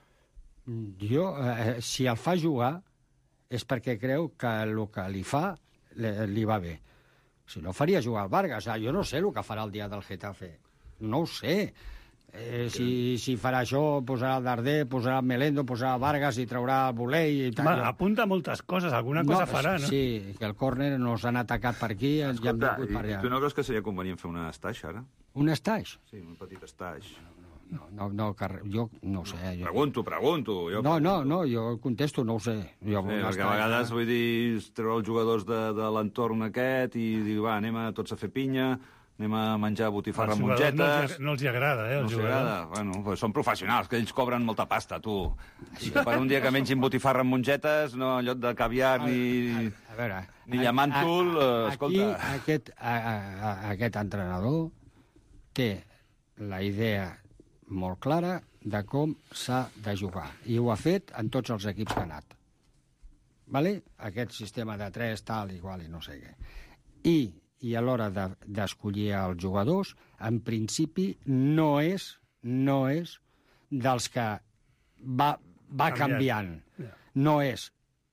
[SPEAKER 14] Jo, eh, si el fa jugar, és perquè creu que el que li fa li, li va bé. Si no, faria jugar al Vargas. Ah, jo no sé el que farà el dia del Getafe. No ho sé. Eh, si, si farà això, posarà el Darder, posarà el Melendo, posarà el Vargas i traurà el Volei i tal.
[SPEAKER 2] Ma, apunta moltes coses, alguna
[SPEAKER 14] no,
[SPEAKER 2] cosa farà, no?
[SPEAKER 14] Sí, que el córner nos han atacat per aquí i
[SPEAKER 5] Escolta,
[SPEAKER 14] hem vingut per allà.
[SPEAKER 5] Tu no creus que seria convenient fer una estaix, ara?
[SPEAKER 14] Un estaix?
[SPEAKER 5] Sí, un petit estaix.
[SPEAKER 14] No, no, no, jo no ho sé. Jo...
[SPEAKER 5] Pregunto, pregunto. Jo
[SPEAKER 14] no,
[SPEAKER 5] pregunto.
[SPEAKER 14] no, no, jo contesto, no ho sé. Jo
[SPEAKER 5] sí, perquè a vegades, vull dir, treure els jugadors de, de l'entorn aquest i dir, va, anem a tots a fer pinya, anem a menjar botifarra amb mongetes...
[SPEAKER 2] No els, no els hi agrada, eh, els
[SPEAKER 5] no jugadors. Agrada. Bueno, pues són professionals, que ells cobren molta pasta, tu. I que per un dia que mengin botifarra amb mongetes, no en lloc de caviar ni...
[SPEAKER 14] A, a veure...
[SPEAKER 5] Ni llamàntol, eh, escolta...
[SPEAKER 14] Aquí, aquest, a, a, aquest entrenador té la idea molt clara de com s'ha de jugar. I ho ha fet en tots els equips que ha anat. Vale? Aquest sistema de tres, tal, igual, i no sé què. I, i a l'hora d'escollir de, els jugadors, en principi no és, no és dels que va, va canviant. No és.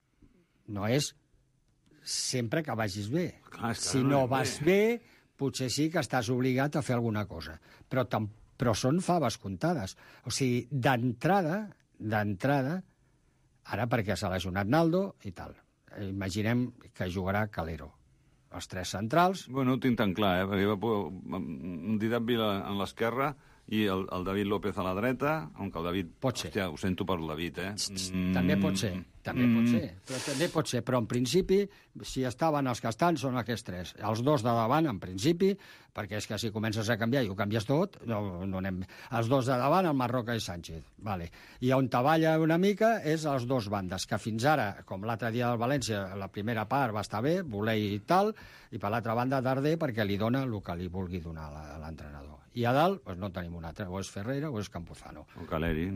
[SPEAKER 14] No és sempre que vagis bé.
[SPEAKER 5] Clar,
[SPEAKER 14] si no vas bé, potser sí que estàs obligat a fer alguna cosa. Però tampoc però són faves comptades. O sigui, d'entrada, d'entrada, ara perquè s'ha lesionat Naldo i tal, imaginem que jugarà Calero. Els tres centrals...
[SPEAKER 5] Bueno, ho tinc tan clar, eh? Perquè va un Didac Vila en l'esquerra i el, el David López a la dreta, on que el David...
[SPEAKER 14] Pot ser.
[SPEAKER 5] Hòstia, ho sento per el David, eh?
[SPEAKER 14] Mm. També pot ser, també mm. pot ser. Però també pot ser, però en principi, si estaven els que estan, són aquests tres. Els dos de davant, en principi, perquè és que si comences a canviar i ho canvies tot, no, no anem... Els dos de davant, el Marroca i Sánchez. Vale. I on treballa una mica és els dos bandes, que fins ara, com l'altre dia del València, la primera part va estar bé, Volei i tal, i per l'altra banda Darder perquè li dona el que li vulgui donar a l'entrenador. I a dalt, doncs no tenim un altre, o és Ferreira o és Campuzano.
[SPEAKER 5] O Caleri, no?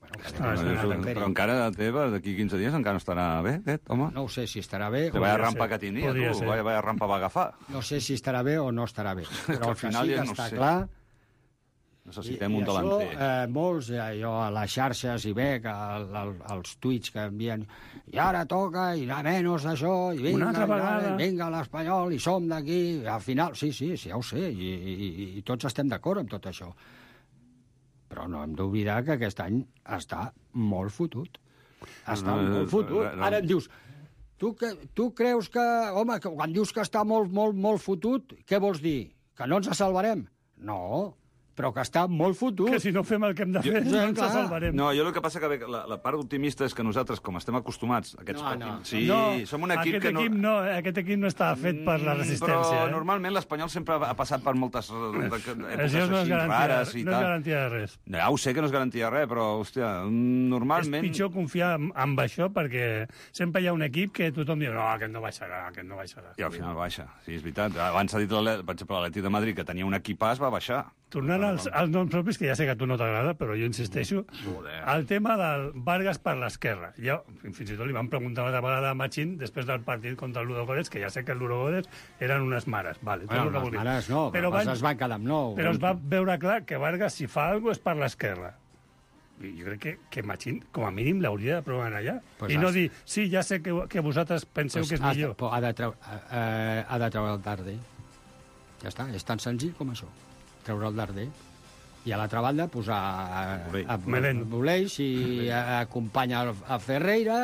[SPEAKER 5] Però encara té, d'aquí quinze dies encara no estarà bé, aquest, home?
[SPEAKER 14] No ho sé si estarà bé...
[SPEAKER 5] Vaya rampa que tenia, tu, vaya rampa va agafar.
[SPEAKER 14] No sé si estarà bé o no estarà bé, però el que sí que està clar...
[SPEAKER 5] Necessitem un delanter.
[SPEAKER 14] I això, molts, jo a les xarxes hi veig, els tuits que envien, i ara toca, i a menys d'això, i vinga, vinga l'Espanyol, i som d'aquí, al final, sí, sí, sí, ja ho sé, i tots estem d'acord amb tot això. Però no hem d'oblidar que aquest any està molt fotut. Està molt fotut. Ara em dius, tu, que, tu creus que... Home, que quan dius que està molt, molt, molt fotut, què vols dir? Que no ens salvarem? No, però que està molt fotut.
[SPEAKER 2] Que si no fem el que hem de fer, no ens salvarem.
[SPEAKER 5] No, jo el que passa que la, la part optimista és que nosaltres, com estem acostumats, aquests
[SPEAKER 2] no, no.
[SPEAKER 5] Sí,
[SPEAKER 2] no,
[SPEAKER 5] som un equip
[SPEAKER 2] aquest
[SPEAKER 5] que no...
[SPEAKER 2] Equip no... Aquest equip no estava fet per la resistència.
[SPEAKER 5] Però
[SPEAKER 2] eh?
[SPEAKER 5] normalment l'Espanyol sempre ha passat per moltes èpoques
[SPEAKER 2] això no
[SPEAKER 5] així rares i
[SPEAKER 2] no
[SPEAKER 5] tal.
[SPEAKER 2] No és garantia de res.
[SPEAKER 5] Ja ho sé que no és garantia de res, però, hòstia, normalment...
[SPEAKER 2] És pitjor confiar amb això perquè sempre hi ha un equip que tothom diu no, aquest no baixarà, aquest no baixarà.
[SPEAKER 5] I al final baixa, sí, és veritat. Abans s'ha dit, per exemple, l'Atlètic de Madrid, que tenia un equipàs, va baixar.
[SPEAKER 2] Tornant als, als noms propis, que ja sé que a tu no t'agrada, però jo insisteixo, el tema del Vargas per l'esquerra. Jo, fins i tot li vam preguntar una vegada a Machín, després del partit contra el Ludogorets, que ja sé que el Ludogorets eren unes mares. Vale,
[SPEAKER 14] bueno, unes mares no, però, però van, es van quedar amb nou.
[SPEAKER 2] Però es va veure clar que Vargas, si fa alguna cosa, és per l'esquerra. I jo crec que, que Machín, com a mínim, l'hauria de provar allà. Pues I no has... dir, sí, ja sé que, que vosaltres penseu pues que és millor.
[SPEAKER 14] Ha de, treu, eh, ha de treure el Darder. Ja està, és tan senzill com això. Treure el Darder. I a l'altra banda posar a, a, a Boleix i a, acompanya a Ferreira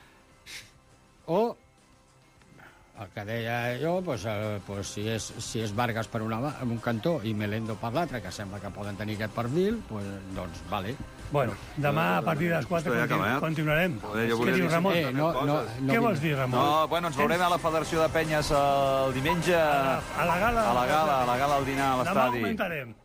[SPEAKER 14] o el que deia jo, pues, eh, pues, si, és, si és Vargas per una, un cantó i Melendo per l'altre, que sembla que poden tenir aquest perfil, pues, doncs vale.
[SPEAKER 2] Bueno, demà a partir de les quatre continu continuarem.
[SPEAKER 5] Joder, jo
[SPEAKER 2] Què diu Ramon?
[SPEAKER 14] Eh, no, no, no,
[SPEAKER 2] Què vols dir, Ramon?
[SPEAKER 5] No, bueno, ens veurem a la Federació de Penyes el diumenge.
[SPEAKER 2] A la, a la gala.
[SPEAKER 5] A la gala, a la gala al dinar a l'estadi.
[SPEAKER 2] Demà comentarem.